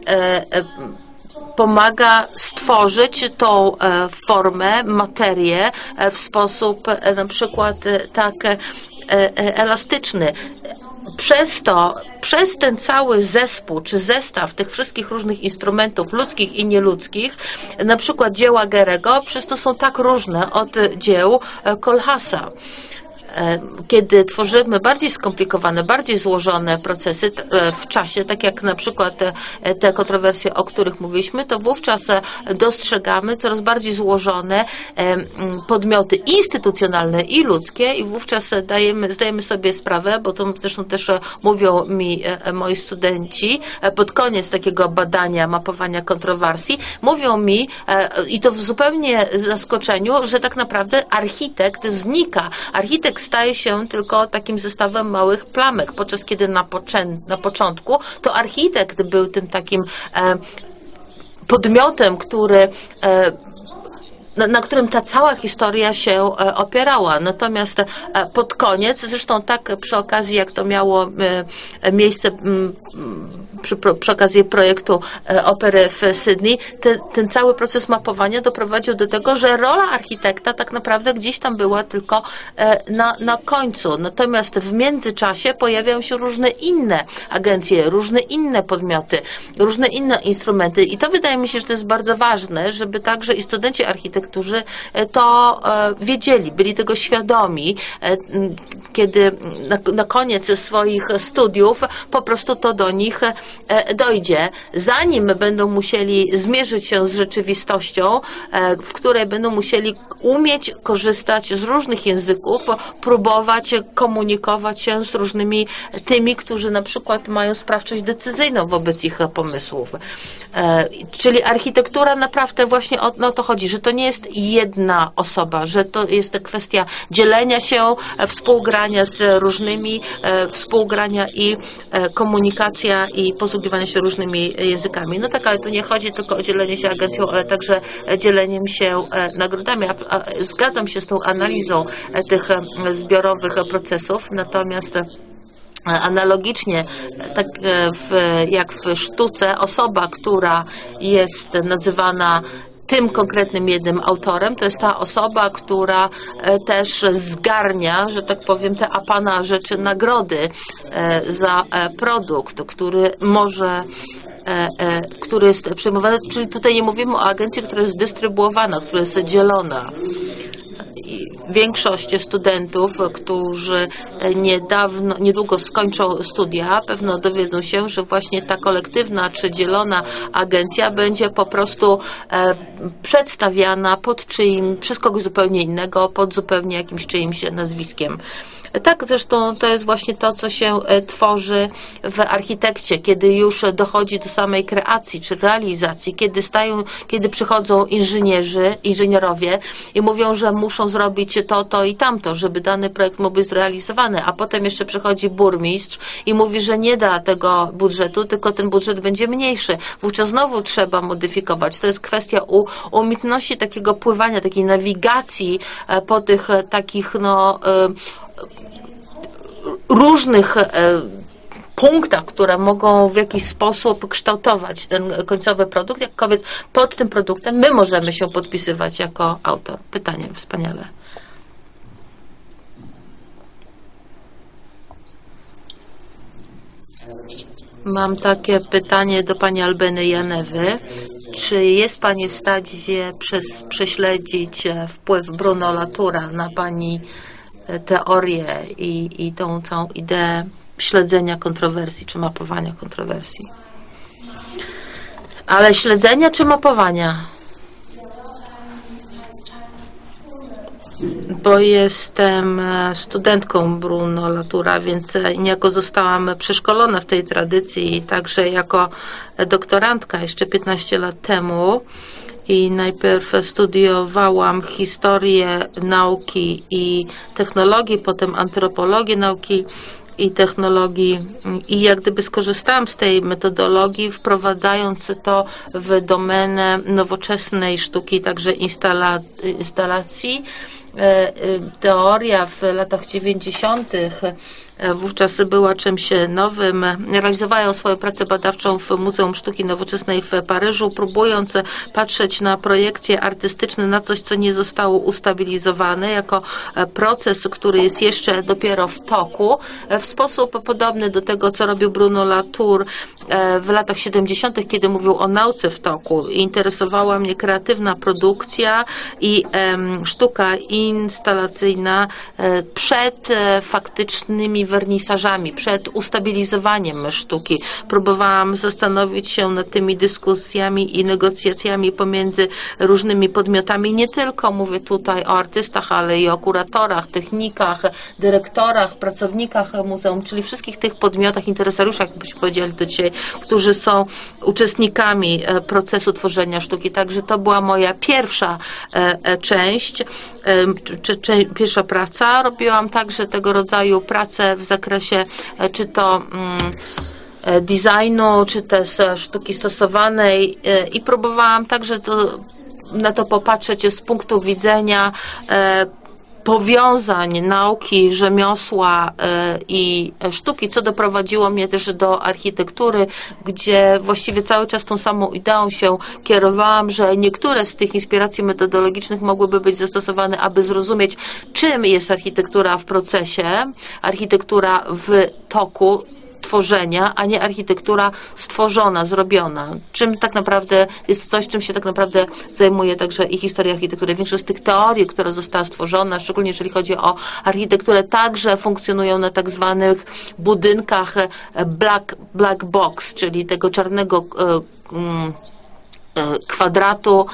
pomaga stworzyć tą formę, materię w sposób na przykład tak elastyczny. Przez to, przez ten cały zespół, czy zestaw tych wszystkich różnych instrumentów ludzkich i nieludzkich, na przykład dzieła Gehry'ego, przez to są tak różne od dzieł Koolhaasa. Kiedy tworzymy bardziej skomplikowane, bardziej złożone procesy w czasie, tak jak na przykład te kontrowersje, o których mówiliśmy, to wówczas dostrzegamy coraz bardziej złożone podmioty instytucjonalne i ludzkie i wówczas dajemy, zdajemy sobie sprawę, bo to zresztą też mówią mi moi studenci pod koniec takiego badania, mapowania kontrowersji, mówią mi i to w zupełnie zaskoczeniu, że tak naprawdę architekt znika. Architekt staje się tylko takim zestawem małych plamek, podczas kiedy na, poczę- na początku to architekt był tym takim e, podmiotem, który e, Na, na którym ta cała historia się e, opierała. Natomiast e, pod koniec, zresztą tak przy okazji, jak to miało e, miejsce m, przy, przy okazji projektu e, opery w Sydney, te, ten cały proces mapowania doprowadził do tego, że rola architekta tak naprawdę gdzieś tam była tylko e, na, na końcu. Natomiast w międzyczasie pojawiają się różne inne agencje, różne inne podmioty, różne inne instrumenty i to wydaje mi się, że to jest bardzo ważne, żeby także i studenci architektury którzy to wiedzieli, byli tego świadomi, kiedy na, na koniec swoich studiów po prostu to do nich dojdzie. Zanim będą musieli zmierzyć się z rzeczywistością, w której będą musieli umieć korzystać z różnych języków, próbować komunikować się z różnymi tymi, którzy na przykład mają sprawczość decyzyjną wobec ich pomysłów. Czyli architektura naprawdę właśnie o, no, o to chodzi, że to nie jest jedna osoba, że to jest kwestia dzielenia się, współgrania z różnymi, współgrania i komunikacja i posługiwania się różnymi językami. No tak, ale tu nie chodzi tylko o dzielenie się agencją, ale także dzieleniem się nagrodami. Zgadzam się z tą analizą tych zbiorowych procesów, natomiast analogicznie, tak w, jak w sztuce, osoba, która jest nazywana tym konkretnym jednym autorem, to jest ta osoba, która też zgarnia, że tak powiem, te apanaże czy nagrody za produkt, który może który jest przyjmowany, czyli tutaj nie mówimy o agencji, która jest dystrybuowana, która jest dzielona. Większość studentów, którzy niedawno, niedługo skończą studia, pewno dowiedzą się, że właśnie ta kolektywna czy dzielona agencja będzie po prostu e, przedstawiana pod czyim, przez kogoś zupełnie innego, pod zupełnie jakimś czyimś nazwiskiem. Tak, zresztą to jest właśnie to, co się tworzy w architekcie, kiedy już dochodzi do samej kreacji czy realizacji, kiedy stają, kiedy przychodzą inżynierzy, inżynierowie i mówią, że muszą zrobić to, to i tamto, żeby dany projekt mógł być zrealizowany, a potem jeszcze przychodzi burmistrz i mówi, że nie da tego budżetu, tylko ten budżet będzie mniejszy. Wówczas znowu trzeba modyfikować. To jest kwestia u, umiejętności takiego pływania, takiej nawigacji po tych takich, no, różnych punktach, które mogą w jakiś sposób kształtować ten końcowy produkt, jakkolwiek pod tym produktem my możemy się podpisywać jako autor. Pytanie, wspaniale. Mam takie pytanie do pani Albeny Janewy. Czy jest pani w stanie przez, prześledzić wpływ Bruno Latoura na pani teorię i, i tą całą ideę śledzenia kontrowersji, czy mapowania kontrowersji? Ale śledzenia czy mapowania? Bo jestem studentką Bruno Latoura, więc niejako zostałam przeszkolona w tej tradycji, także jako doktorantka jeszcze piętnaście lat temu. I najpierw studiowałam historię nauki i technologii, potem antropologię nauki i technologii i jak gdyby skorzystałam z tej metodologii, wprowadzając to w domenę nowoczesnej sztuki, także instala instalacji. Teoria w latach dziewięćdziesiątych wówczas była czymś nowym. Realizowała swoją pracę badawczą w Muzeum Sztuki Nowoczesnej w Paryżu, próbując patrzeć na projekcje artystyczne, na coś, co nie zostało ustabilizowane, jako proces, który jest jeszcze dopiero w toku, w sposób podobny do tego, co robił Bruno Latour w latach siedemdziesiątych, kiedy mówił o nauce w toku. Interesowała mnie kreatywna produkcja i um, sztuka instalacyjna przed faktycznymi wernisażami, przed ustabilizowaniem sztuki. Próbowałam zastanowić się nad tymi dyskusjami i negocjacjami pomiędzy różnymi podmiotami. Nie tylko mówię tutaj o artystach, ale i o kuratorach, technikach, dyrektorach, pracownikach muzeum, czyli wszystkich tych podmiotach, interesariuszach, jakbyśmy powiedzieli to dzisiaj, którzy są uczestnikami procesu tworzenia sztuki. Także to była moja pierwsza część. czy, czy, czy pierwsza praca. Robiłam także tego rodzaju pracę w zakresie czy to designu, czy też sztuki stosowanej i próbowałam także to, na to popatrzeć z punktu widzenia powiązań nauki, rzemiosła i sztuki, co doprowadziło mnie też do architektury, gdzie właściwie cały czas tą samą ideą się kierowałam, że niektóre z tych inspiracji metodologicznych mogłyby być zastosowane, aby zrozumieć, czym jest architektura w procesie, architektura w toku tworzenia, a nie architektura stworzona, zrobiona. Czym tak naprawdę jest coś, czym się tak naprawdę zajmuje także i historia architektury. Większość z tych teorii, która została stworzona, szczególnie jeżeli chodzi o architekturę, także funkcjonują na tak zwanych budynkach black, black box, czyli tego czarnego kwadratu.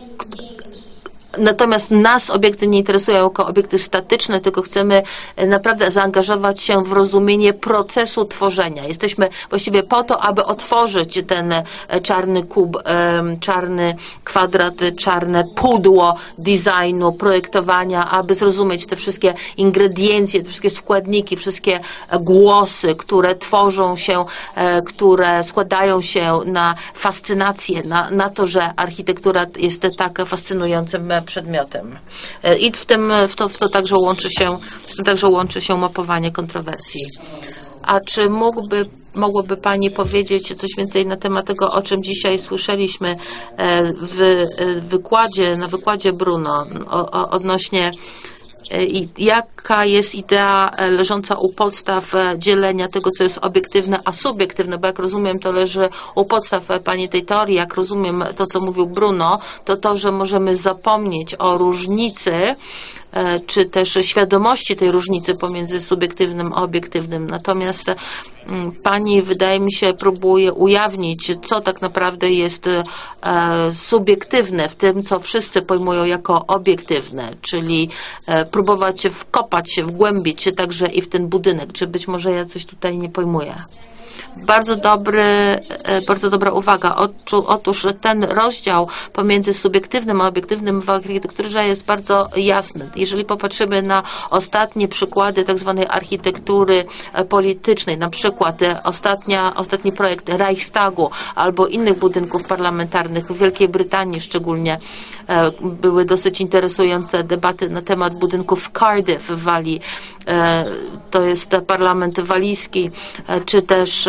Natomiast nas obiekty nie interesują jako obiekty statyczne, tylko chcemy naprawdę zaangażować się w rozumienie procesu tworzenia. Jesteśmy właściwie po to, aby otworzyć ten czarny kub, czarny kwadrat, czarne pudło designu, projektowania, aby zrozumieć te wszystkie ingrediencje, te wszystkie składniki, wszystkie głosy, które tworzą się, które składają się na fascynację, na, na to, że architektura jest tak fascynującym przedmiotem. I w tym w to, w to także łączy się, z tym także łączy się mapowanie kontrowersji. A czy mógłby, mogłaby Pani powiedzieć coś więcej na temat tego, o czym dzisiaj słyszeliśmy w wykładzie, na wykładzie Bruno, o, o, odnośnie i jaka jest idea leżąca u podstaw dzielenia tego, co jest obiektywne, a subiektywne, bo jak rozumiem, to leży u podstaw Pani tej teorii, jak rozumiem to, co mówił Bruno, to to, że możemy zapomnieć o różnicy, czy też świadomości tej różnicy pomiędzy subiektywnym a obiektywnym. Natomiast Pani, wydaje mi się, próbuje ujawnić, co tak naprawdę jest subiektywne w tym, co wszyscy pojmują jako obiektywne, czyli próbować wkopać się, wgłębić się także i w ten budynek. Czy być może ja coś tutaj nie pojmuję? Bardzo dobry, bardzo dobra uwaga. Otóż ten rozdział pomiędzy subiektywnym a obiektywnym w architekturze jest bardzo jasny. Jeżeli popatrzymy na ostatnie przykłady tak zwanej architektury politycznej, na przykład ostatnia, ostatni projekt Reichstagu albo innych budynków parlamentarnych w Wielkiej Brytanii szczególnie, były dosyć interesujące debaty na temat budynków w Cardiff w Walii. To jest parlament walijski, czy też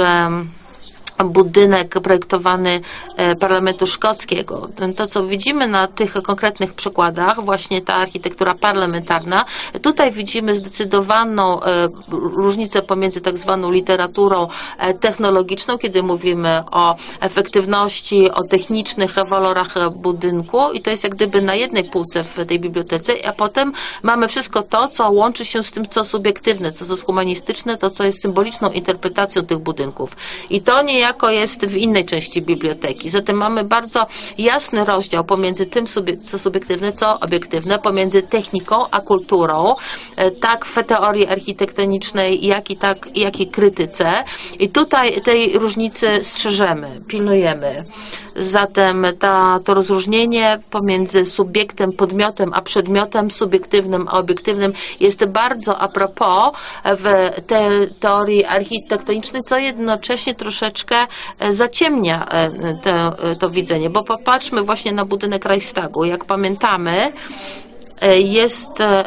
budynek projektowany Parlamentu Szkockiego. To, co widzimy na tych konkretnych przykładach, właśnie ta architektura parlamentarna, tutaj widzimy zdecydowaną różnicę pomiędzy tak zwaną literaturą technologiczną, kiedy mówimy o efektywności, o technicznych walorach budynku i to jest jak gdyby na jednej półce w tej bibliotece, a potem mamy wszystko to, co łączy się z tym, co subiektywne, co jest humanistyczne, to, co jest symboliczną interpretacją tych budynków. I to niejako jest w innej części biblioteki. Zatem mamy bardzo jasny rozdział pomiędzy tym, co subiektywne, co obiektywne, pomiędzy techniką a kulturą, tak w teorii architektonicznej, jak i, tak, jak i krytyce. I tutaj tej różnicy strzeżemy, pilnujemy. Zatem ta, to rozróżnienie pomiędzy subiektem, podmiotem, a przedmiotem, subiektywnym, a obiektywnym jest bardzo a propos w te, teorii architektonicznej, co jednocześnie troszeczkę zaciemnia to, to widzenie, bo popatrzmy właśnie na budynek Reichstagu. Jak pamiętamy, jest,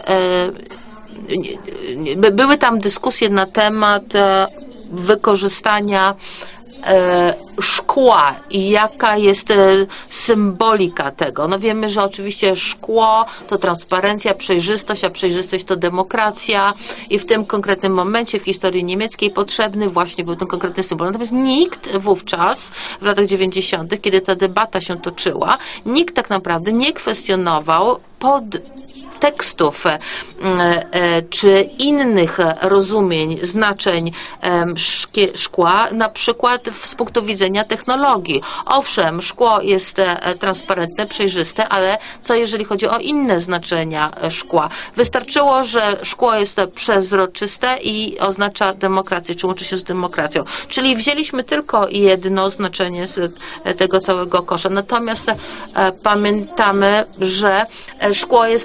były tam dyskusje na temat wykorzystania szkła i jaka jest symbolika tego. No wiemy, że oczywiście szkło to transparencja, przejrzystość, a przejrzystość to demokracja i w tym konkretnym momencie w historii niemieckiej potrzebny właśnie był ten konkretny symbol. Natomiast nikt wówczas, w latach dziewięćdziesiątych, kiedy ta debata się toczyła, nikt tak naprawdę nie kwestionował pod tekstów czy innych rozumień, znaczeń szkła, na przykład z punktu widzenia technologii. Owszem, szkło jest transparentne, przejrzyste, ale co jeżeli chodzi o inne znaczenia szkła? Wystarczyło, że szkło jest przezroczyste i oznacza demokrację, czy łączy się z demokracją. Czyli wzięliśmy tylko jedno znaczenie z tego całego kosza. Natomiast pamiętamy, że szkło jest także bardzo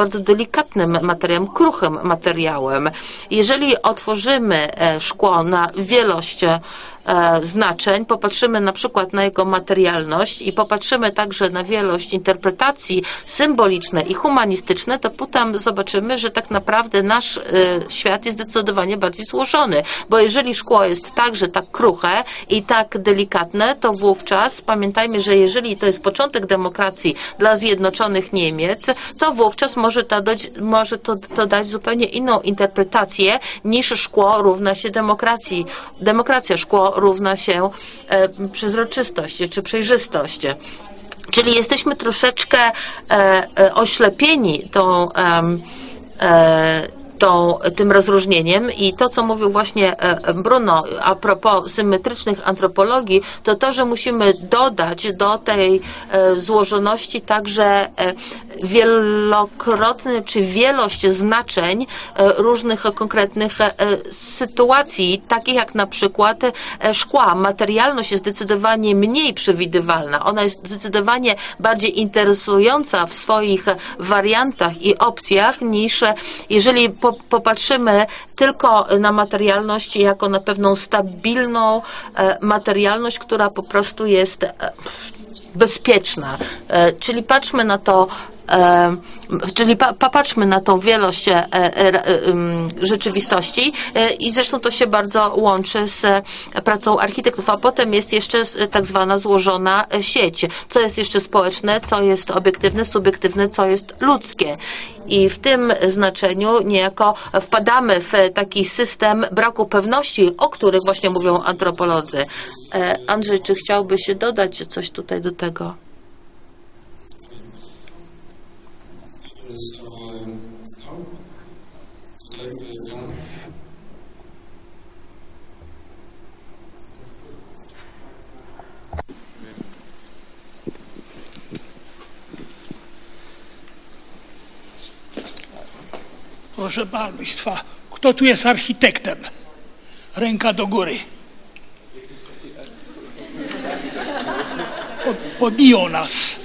bardzo delikatnym materiałem, kruchym materiałem. Jeżeli otworzymy szkło na wielość znaczeń, popatrzymy na przykład na jego materialność i popatrzymy także na wielość interpretacji symboliczne i humanistyczne, to potem zobaczymy, że tak naprawdę nasz świat jest zdecydowanie bardziej złożony, bo jeżeli szkło jest także tak kruche i tak delikatne, to wówczas pamiętajmy, że jeżeli to jest początek demokracji dla Zjednoczonych Niemiec, to wówczas może to dać, może to, to dać zupełnie inną interpretację niż szkło równa się demokracji. Demokracja, szkło równa się e, przezroczystość czy przejrzystość. Czyli jesteśmy troszeczkę e, e, oślepieni tą, e, tą, tym rozróżnieniem i to, co mówił właśnie Bruno a propos symetrycznych antropologii, to to, że musimy dodać do tej złożoności także wielokrotny czy wielość znaczeń różnych konkretnych sytuacji, takich jak na przykład szkła. Materialność jest zdecydowanie mniej przewidywalna. Ona jest zdecydowanie bardziej interesująca w swoich wariantach i opcjach niż jeżeli po, popatrzymy tylko na materialność jako na pewną stabilną materialność, która po prostu jest bezpieczna. Czyli patrzmy na to, e, czyli pa, patrzmy na tą wielość e, e, e, rzeczywistości e, i zresztą to się bardzo łączy z pracą architektów, a potem jest jeszcze tak zwana złożona sieć. Co jest jeszcze społeczne, co jest obiektywne, subiektywne, co jest ludzkie. I w tym znaczeniu niejako wpadamy w taki system braku pewności, o których właśnie mówią antropolodzy. E, Andrzej, czy chciałbyś dodać coś tutaj do tego? Proszę Państwa, kto tu jest architektem? Ręka do góry. Pobiją nas.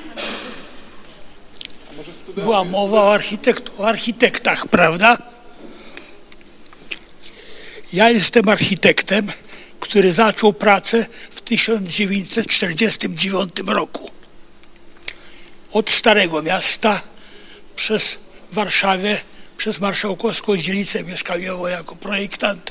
Była mowa o, architektu, o architektach, prawda? Ja jestem architektem, który zaczął pracę w tysiąc dziewięćset czterdziestym dziewiątym roku. Od Starego Miasta przez Warszawę, przez marszałkowską dzielnicę mieszkaniową jako projektant,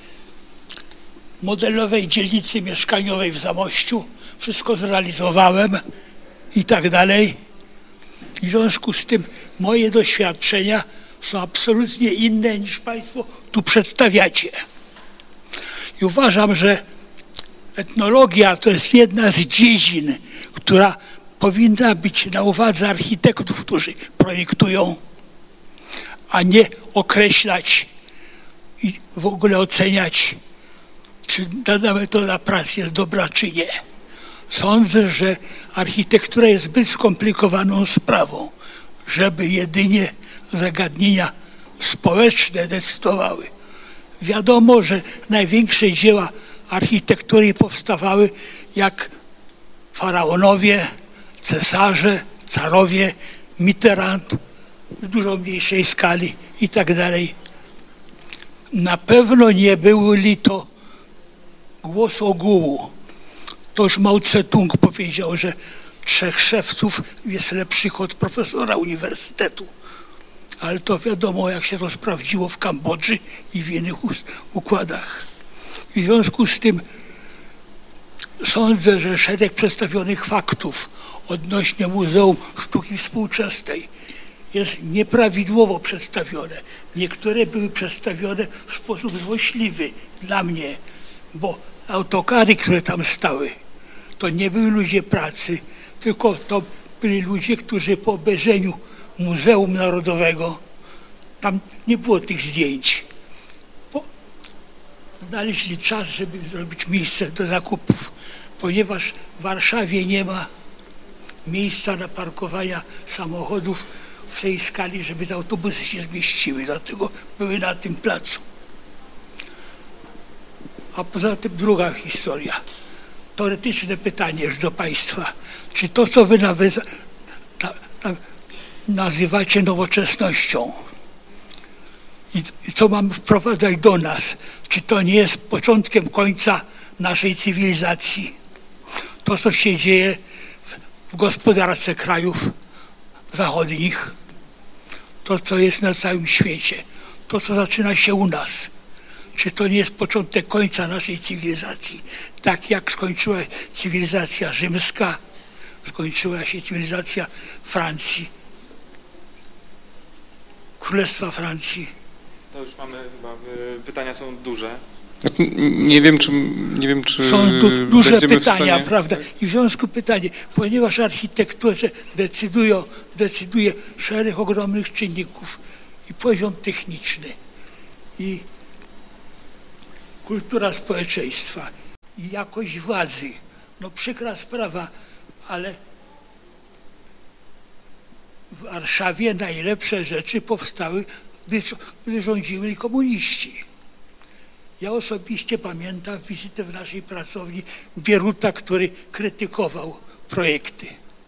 modelowej dzielnicy mieszkaniowej w Zamościu. Wszystko zrealizowałem i tak dalej. W związku z tym moje doświadczenia są absolutnie inne niż Państwo tu przedstawiacie. I uważam, że etnologia to jest jedna z dziedzin, która powinna być na uwadze architektów, którzy projektują, a nie określać i w ogóle oceniać, czy dana metoda pracy jest dobra, czy nie. Sądzę, że architektura jest zbyt skomplikowaną sprawą, żeby jedynie zagadnienia społeczne decydowały. Wiadomo, że największe dzieła architektury powstawały jak faraonowie, cesarze, carowie, Mitterrand w dużo mniejszej skali i tak dalej. Na pewno nie byli to głos ogółu. To już Mao Tse-tung powiedział, że trzech szewców jest lepszych od profesora uniwersytetu. Ale to wiadomo, jak się to sprawdziło w Kambodży i w innych układach. W związku z tym sądzę, że szereg przedstawionych faktów odnośnie Muzeum Sztuki Współczesnej jest nieprawidłowo przedstawione. Niektóre były przedstawione w sposób złośliwy dla mnie, bo autokary, które tam stały, to nie byli ludzie pracy, tylko to byli ludzie, którzy po obejrzeniu Muzeum Narodowego, tam nie było tych zdjęć, bo znaleźli czas, żeby zrobić miejsce do zakupów, ponieważ w Warszawie nie ma miejsca na parkowania samochodów w tej skali, żeby te autobusy się zmieściły, dlatego były na tym placu. A poza tym druga historia. Teoretyczne pytanie już do Państwa. Czy to, co Wy na, na, na, nazywacie nowoczesnością. I, I co mamy wprowadzać do nas? Czy to nie jest początkiem końca naszej cywilizacji? To, co się dzieje w, w gospodarce krajów zachodnich, to, co jest na całym świecie, to, co zaczyna się u nas. Czy to nie jest początek końca naszej cywilizacji? Tak jak skończyła cywilizacja rzymska, skończyła się cywilizacja Francji, Królestwa Francji. To już mamy chyba, pytania są duże. Nie wiem, czy, nie wiem, czy Są du, duże będziemy w pytania, stanie... prawda? I w związku pytanie, ponieważ architekturze decydują, decyduje szereg ogromnych czynników i poziom techniczny, i kultura społeczeństwa, i jakość władzy. No przykra sprawa, ale w Warszawie najlepsze rzeczy powstały, gdy, gdy rządzili komuniści. Ja osobiście pamiętam wizytę w naszej pracowni Bieruta, który krytykował projekty.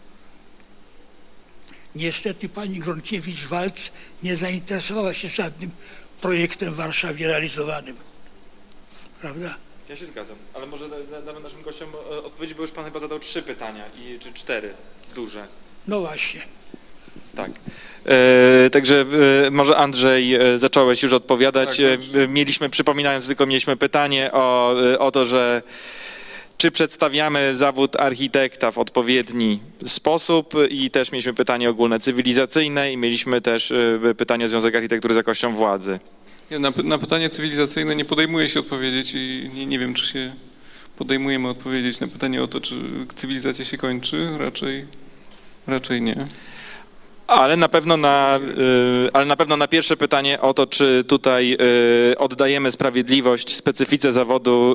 Niestety pani Gronkiewicz-Waltz nie zainteresowała się żadnym projektem w Warszawie realizowanym. Prawda? Ja się zgadzam, ale może damy naszym gościom odpowiedzi, bo już pan chyba zadał trzy pytania, i, czy cztery duże. No właśnie. Tak. E, także e, może Andrzej, e, zacząłeś już odpowiadać. Tak, e, mieliśmy, przypominając tylko, mieliśmy pytanie o, e, o to, że czy przedstawiamy zawód architekta w odpowiedni sposób, i też mieliśmy pytanie ogólne cywilizacyjne i mieliśmy też e, pytanie o związek architektury z jakością władzy. Ja na, na pytanie cywilizacyjne nie podejmuję się odpowiedzieć i nie, nie wiem, czy się podejmujemy odpowiedzieć na pytanie o to, czy cywilizacja się kończy. Raczej, raczej nie. Ale na pewno na, y, ale na pewno na pierwsze pytanie o to, czy tutaj y, oddajemy sprawiedliwość specyfice zawodu,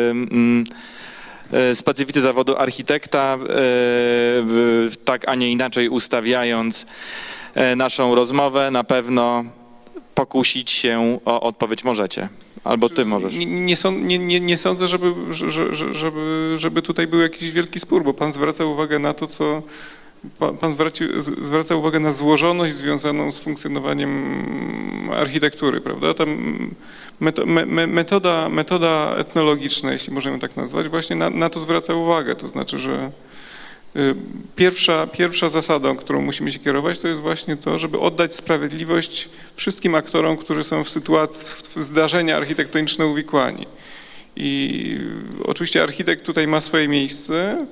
y, y, specyfice zawodu architekta, y, tak a nie inaczej ustawiając y, naszą rozmowę, na pewno pokusić się o odpowiedź możecie. Albo ty możesz. Nie, nie, nie, nie, nie sądzę, żeby, że, że, żeby, żeby tutaj był jakiś wielki spór, bo pan zwraca uwagę na to, co Pan, pan zwraci, zwraca uwagę na złożoność związaną z funkcjonowaniem architektury, prawda? Tam meto, me, metoda, metoda etnologiczna, jeśli możemy tak nazwać, właśnie na, na to zwraca uwagę. To znaczy, że pierwsza, pierwsza zasada, którą musimy się kierować, to jest właśnie to, żeby oddać sprawiedliwość wszystkim aktorom, którzy są w sytuacji, w zdarzenia architektoniczne uwikłani. I oczywiście architekt tutaj ma swoje miejsce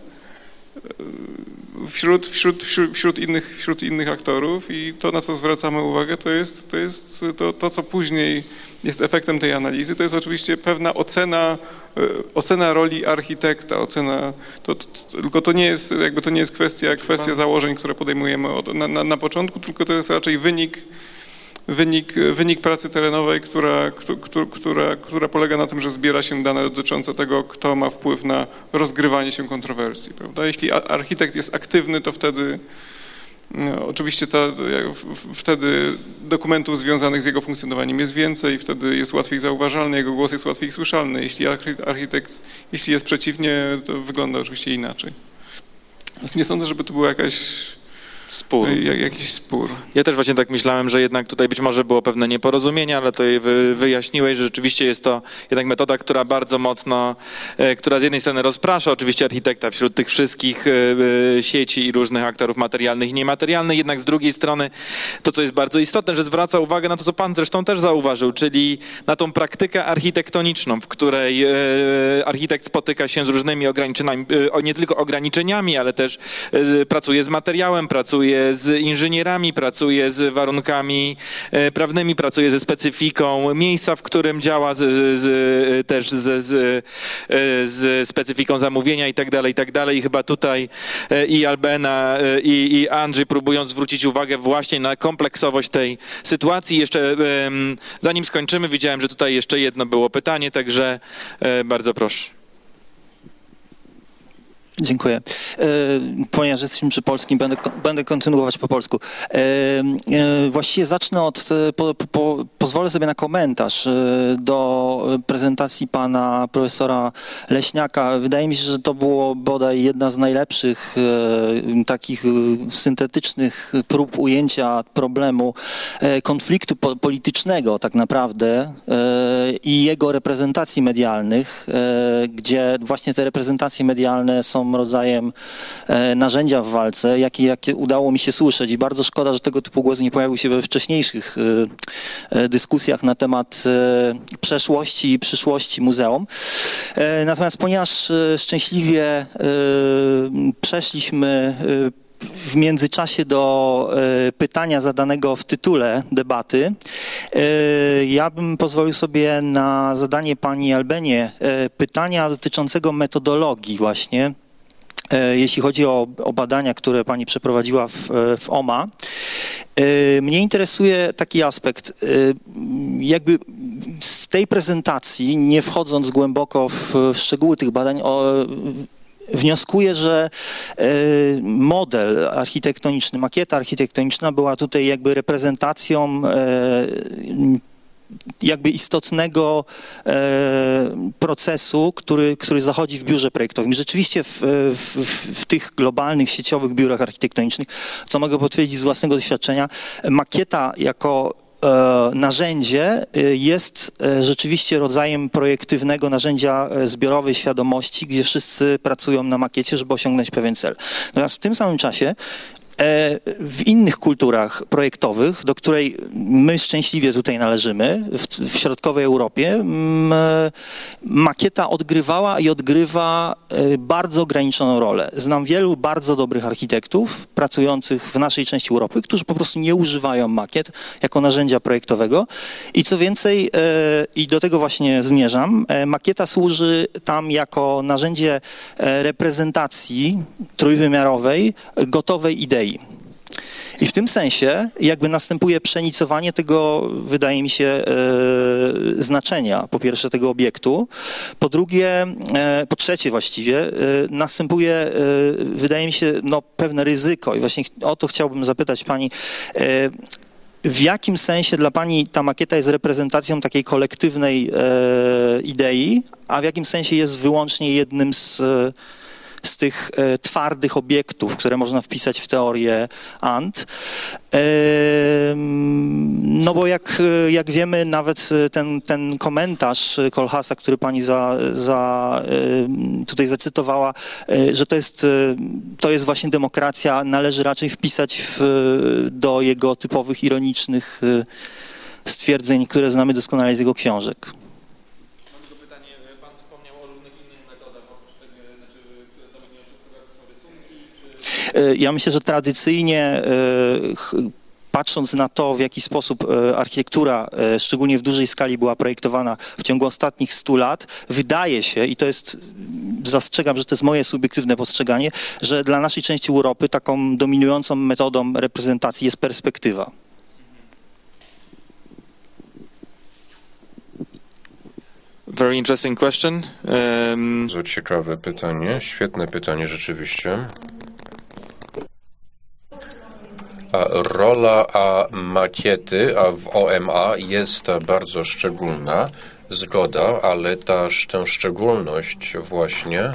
Wśród, wśród, wśród, wśród, innych, wśród innych aktorów, i to, na co zwracamy uwagę, to jest to, jest to, to co później jest efektem tej analizy, to jest oczywiście pewna ocena, ocena roli architekta, ocena, to, to, tylko to nie jest, jakby to nie jest kwestia, kwestia założeń, które podejmujemy od, na, na, na początku, tylko to jest raczej wynik, wynik, wynik pracy terenowej, która, która, która polega na tym, że zbiera się dane dotyczące tego, kto ma wpływ na rozgrywanie się kontrowersji, prawda? Jeśli architekt jest aktywny, to wtedy no, oczywiście ta, wtedy dokumentów związanych z jego funkcjonowaniem jest więcej, wtedy jest łatwiej zauważalny, jego głos jest łatwiej słyszalny. Jeśli architekt, jeśli jest przeciwnie, to wygląda oczywiście inaczej. Więc nie sądzę, żeby to była jakaś Spór. Jakiś spór. Ja też właśnie tak myślałem, że jednak tutaj być może było pewne nieporozumienie, ale to wy, wyjaśniłeś, że rzeczywiście jest to jednak metoda, która bardzo mocno, e, która z jednej strony rozprasza oczywiście architekta wśród tych wszystkich e, sieci i różnych aktorów materialnych i niematerialnych, jednak z drugiej strony to, co jest bardzo istotne, że zwraca uwagę na to, co pan zresztą też zauważył, czyli na tą praktykę architektoniczną, w której e, architekt spotyka się z różnymi ograniczeniami, e, nie tylko ograniczeniami, ale też e, pracuje z materiałem, pracuje pracuje z inżynierami, pracuje z warunkami prawnymi, pracuje ze specyfiką miejsca, w którym działa, z, z, też z, z, z specyfiką zamówienia i tak dalej, i tak dalej. I chyba tutaj i Albena, i, i Andrzej próbują zwrócić uwagę właśnie na kompleksowość tej sytuacji. Jeszcze zanim skończymy, widziałem, że tutaj jeszcze jedno było pytanie, także bardzo proszę. Dziękuję. E, ponieważ jesteśmy przy polskim, będę, będę kontynuować po polsku. E, e, właściwie zacznę od, po, po, pozwolę sobie na komentarz do prezentacji pana profesora Leśniaka. Wydaje mi się, że to było bodaj jedna z najlepszych e, takich syntetycznych prób ujęcia problemu e, konfliktu po, politycznego tak naprawdę e, i jego reprezentacji medialnych, e, gdzie właśnie te reprezentacje medialne są rodzajem e, narzędzia w walce, jakie, jakie udało mi się słyszeć i bardzo szkoda, że tego typu głosy nie pojawiły się we wcześniejszych e, e, dyskusjach na temat e, przeszłości i przyszłości muzeum. E, natomiast ponieważ e, szczęśliwie e, przeszliśmy e, w międzyczasie do e, pytania zadanego w tytule debaty, e, ja bym pozwolił sobie na zadanie pani Albenie e, pytania dotyczącego metodologii właśnie, e, jeśli chodzi o, o badania, które pani przeprowadziła w, w O M A. E, mnie interesuje taki aspekt, e, jakby z tej prezentacji, nie wchodząc głęboko w, w szczegóły tych badań, o, wnioskuję, że model architektoniczny, makieta architektoniczna była tutaj jakby reprezentacją jakby istotnego procesu, który, który zachodzi w biurze projektowym. Rzeczywiście w, w, w tych globalnych, sieciowych biurach architektonicznych, co mogę potwierdzić z własnego doświadczenia, makieta jako narzędzie jest rzeczywiście rodzajem projektywnego narzędzia zbiorowej świadomości, gdzie wszyscy pracują na makiecie, żeby osiągnąć pewien cel. Natomiast w tym samym czasie w innych kulturach projektowych, do której my szczęśliwie tutaj należymy, w, w środkowej Europie, makieta odgrywała i odgrywa bardzo ograniczoną rolę. Znam wielu bardzo dobrych architektów pracujących w naszej części Europy, którzy po prostu nie używają makiet jako narzędzia projektowego i co więcej, i do tego właśnie zmierzam, makieta służy tam jako narzędzie reprezentacji trójwymiarowej gotowej idei. I w tym sensie jakby następuje przenicowanie tego, wydaje mi się, e, znaczenia, po pierwsze tego obiektu, po drugie, e, po trzecie właściwie, e, następuje, e, wydaje mi się, no, pewne ryzyko i właśnie o to chciałbym zapytać pani, e, w jakim sensie dla pani ta makieta jest reprezentacją takiej kolektywnej e, idei, a w jakim sensie jest wyłącznie jednym z z tych e, twardych obiektów, które można wpisać w teorię Ant. E, no bo jak, jak wiemy, nawet ten, ten komentarz Kohlhaasa, który pani za, za, e, tutaj zacytowała, e, że to jest, e, to jest właśnie demokracja, należy raczej wpisać w, do jego typowych ironicznych e, stwierdzeń, które znamy doskonale z jego książek. Ja myślę, że tradycyjnie, patrząc na to, w jaki sposób architektura, szczególnie w dużej skali, była projektowana w ciągu ostatnich stu lat, wydaje się, i to jest, zastrzegam, że to jest moje subiektywne postrzeganie, że dla naszej części Europy taką dominującą metodą reprezentacji jest perspektywa. Very interesting question. Um... Bardzo ciekawe pytanie, świetne pytanie rzeczywiście. A rola a makiety a w O M A jest bardzo szczególna, zgoda, ale ta, tę szczególność właśnie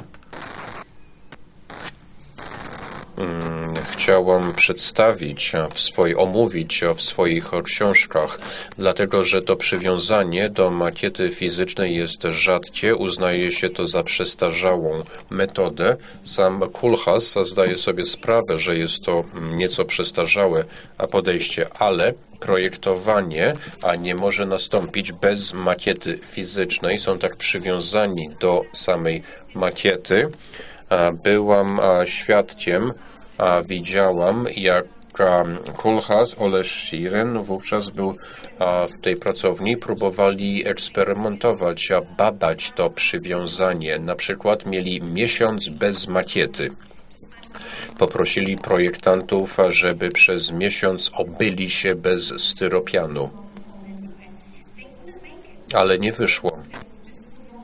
hmm, chciałam przedstawić, w swoj, omówić w swoich książkach, dlatego że to przywiązanie do makiety fizycznej jest rzadkie, uznaje się to za przestarzałą metodę. Sam Kohlhaas zdaje sobie sprawę, że jest to nieco przestarzałe podejście, ale projektowanie a nie może nastąpić bez makiety fizycznej. Są tak przywiązani do samej makiety. Byłam świadkiem, a widziałam, jak Kohlhaas, Ole Schiren wówczas był w tej pracowni, próbowali eksperymentować, a badać to przywiązanie. Na przykład mieli miesiąc bez makiety. Poprosili projektantów, żeby przez miesiąc obyli się bez styropianu. Ale nie wyszło.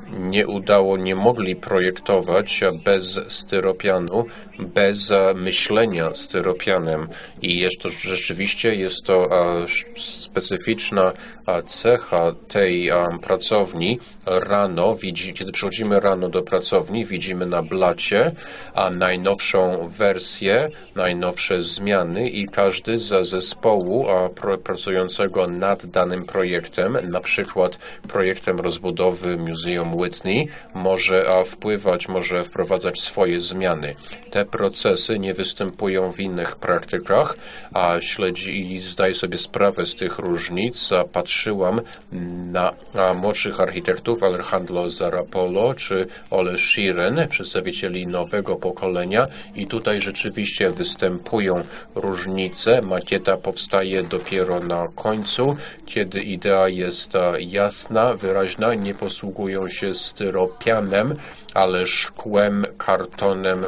nie udało, nie mogli projektować bez styropianu, bez myślenia styropianem. I jest to, rzeczywiście jest to specyficzna cecha tej pracowni. Rano, widzi, kiedy przychodzimy rano do pracowni, widzimy na blacie najnowszą wersję, najnowsze zmiany i każdy z zespołu pracującego nad danym projektem, na przykład projektem rozbudowy Muzeum Whitney, może wpływać, może wprowadzać swoje zmiany. Te procesy nie występują w innych praktykach, a śledzi i zdaję sobie sprawę z tych różnic. Patrzyłam na młodszych architektów Alejandro Zarapolo czy Ole Sheeran, przedstawicieli nowego pokolenia i tutaj rzeczywiście występują różnice. Makieta powstaje dopiero na końcu, kiedy idea jest jasna, wyraźna, nie posługują się styropianem, ale szkłem, kartonem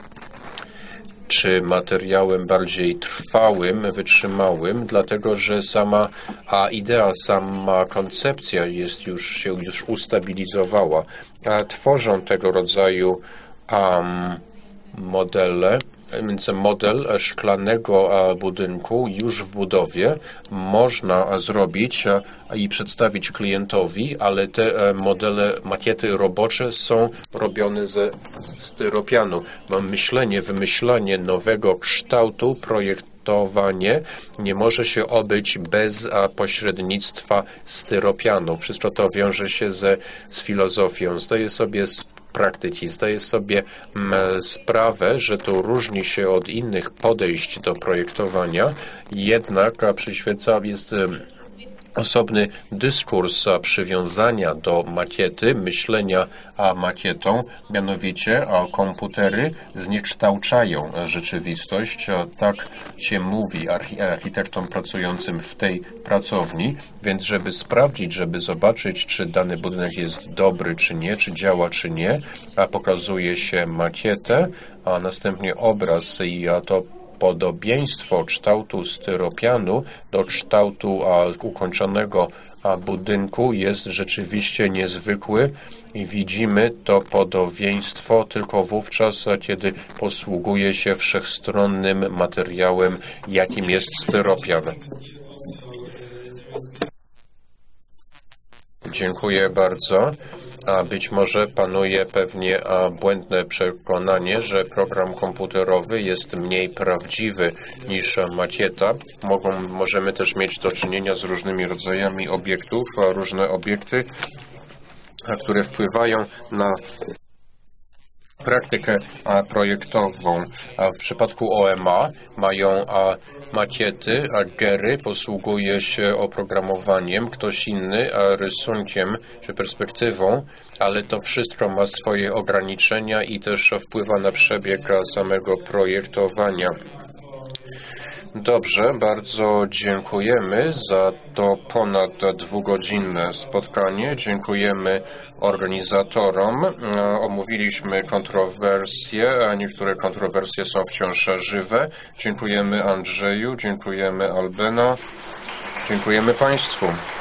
czy materiałem bardziej trwałym, wytrzymałym, dlatego że sama a idea, sama koncepcja jest już, się już ustabilizowała. A tworzą tego rodzaju um, modele, więc model szklanego budynku już w budowie można zrobić i przedstawić klientowi, ale te modele, makiety robocze są robione ze styropianu. Myślenie, wymyślanie nowego kształtu, projektowanie nie może się obyć bez pośrednictwa styropianu. Wszystko to wiąże się ze, z filozofią. Zdaję sobie sprawę, praktyki. Zdaję sobie sprawę, że to różni się od innych podejść do projektowania, jednak przyświeca jest osobny dyskurs przywiązania do makiety, myślenia makietą, mianowicie komputery zniekształcają rzeczywistość. Tak się mówi architektom pracującym w tej pracowni, więc żeby sprawdzić, żeby zobaczyć, czy dany budynek jest dobry, czy nie, czy działa, czy nie, pokazuje się makietę, a następnie obraz i to podobieństwo kształtu styropianu do kształtu a, ukończonego a, budynku jest rzeczywiście niezwykły i widzimy to podobieństwo tylko wówczas, kiedy posługuje się wszechstronnym materiałem, jakim jest styropian. Dziękuję bardzo. A być może panuje pewnie błędne przekonanie, że program komputerowy jest mniej prawdziwy niż makieta. Mogą, możemy też mieć do czynienia z różnymi rodzajami obiektów, a różne obiekty, które wpływają na praktykę projektową. W przypadku O M A mają makiety, a Gery posługuje się oprogramowaniem, ktoś inny rysunkiem czy perspektywą, ale to wszystko ma swoje ograniczenia i też wpływa na przebieg samego projektowania. Dobrze, bardzo dziękujemy za to ponad dwugodzinne spotkanie. Dziękujemy organizatorom. Omówiliśmy kontrowersje, a niektóre kontrowersje są wciąż żywe. Dziękujemy Andrzeju, dziękujemy Albeno, dziękujemy Państwu.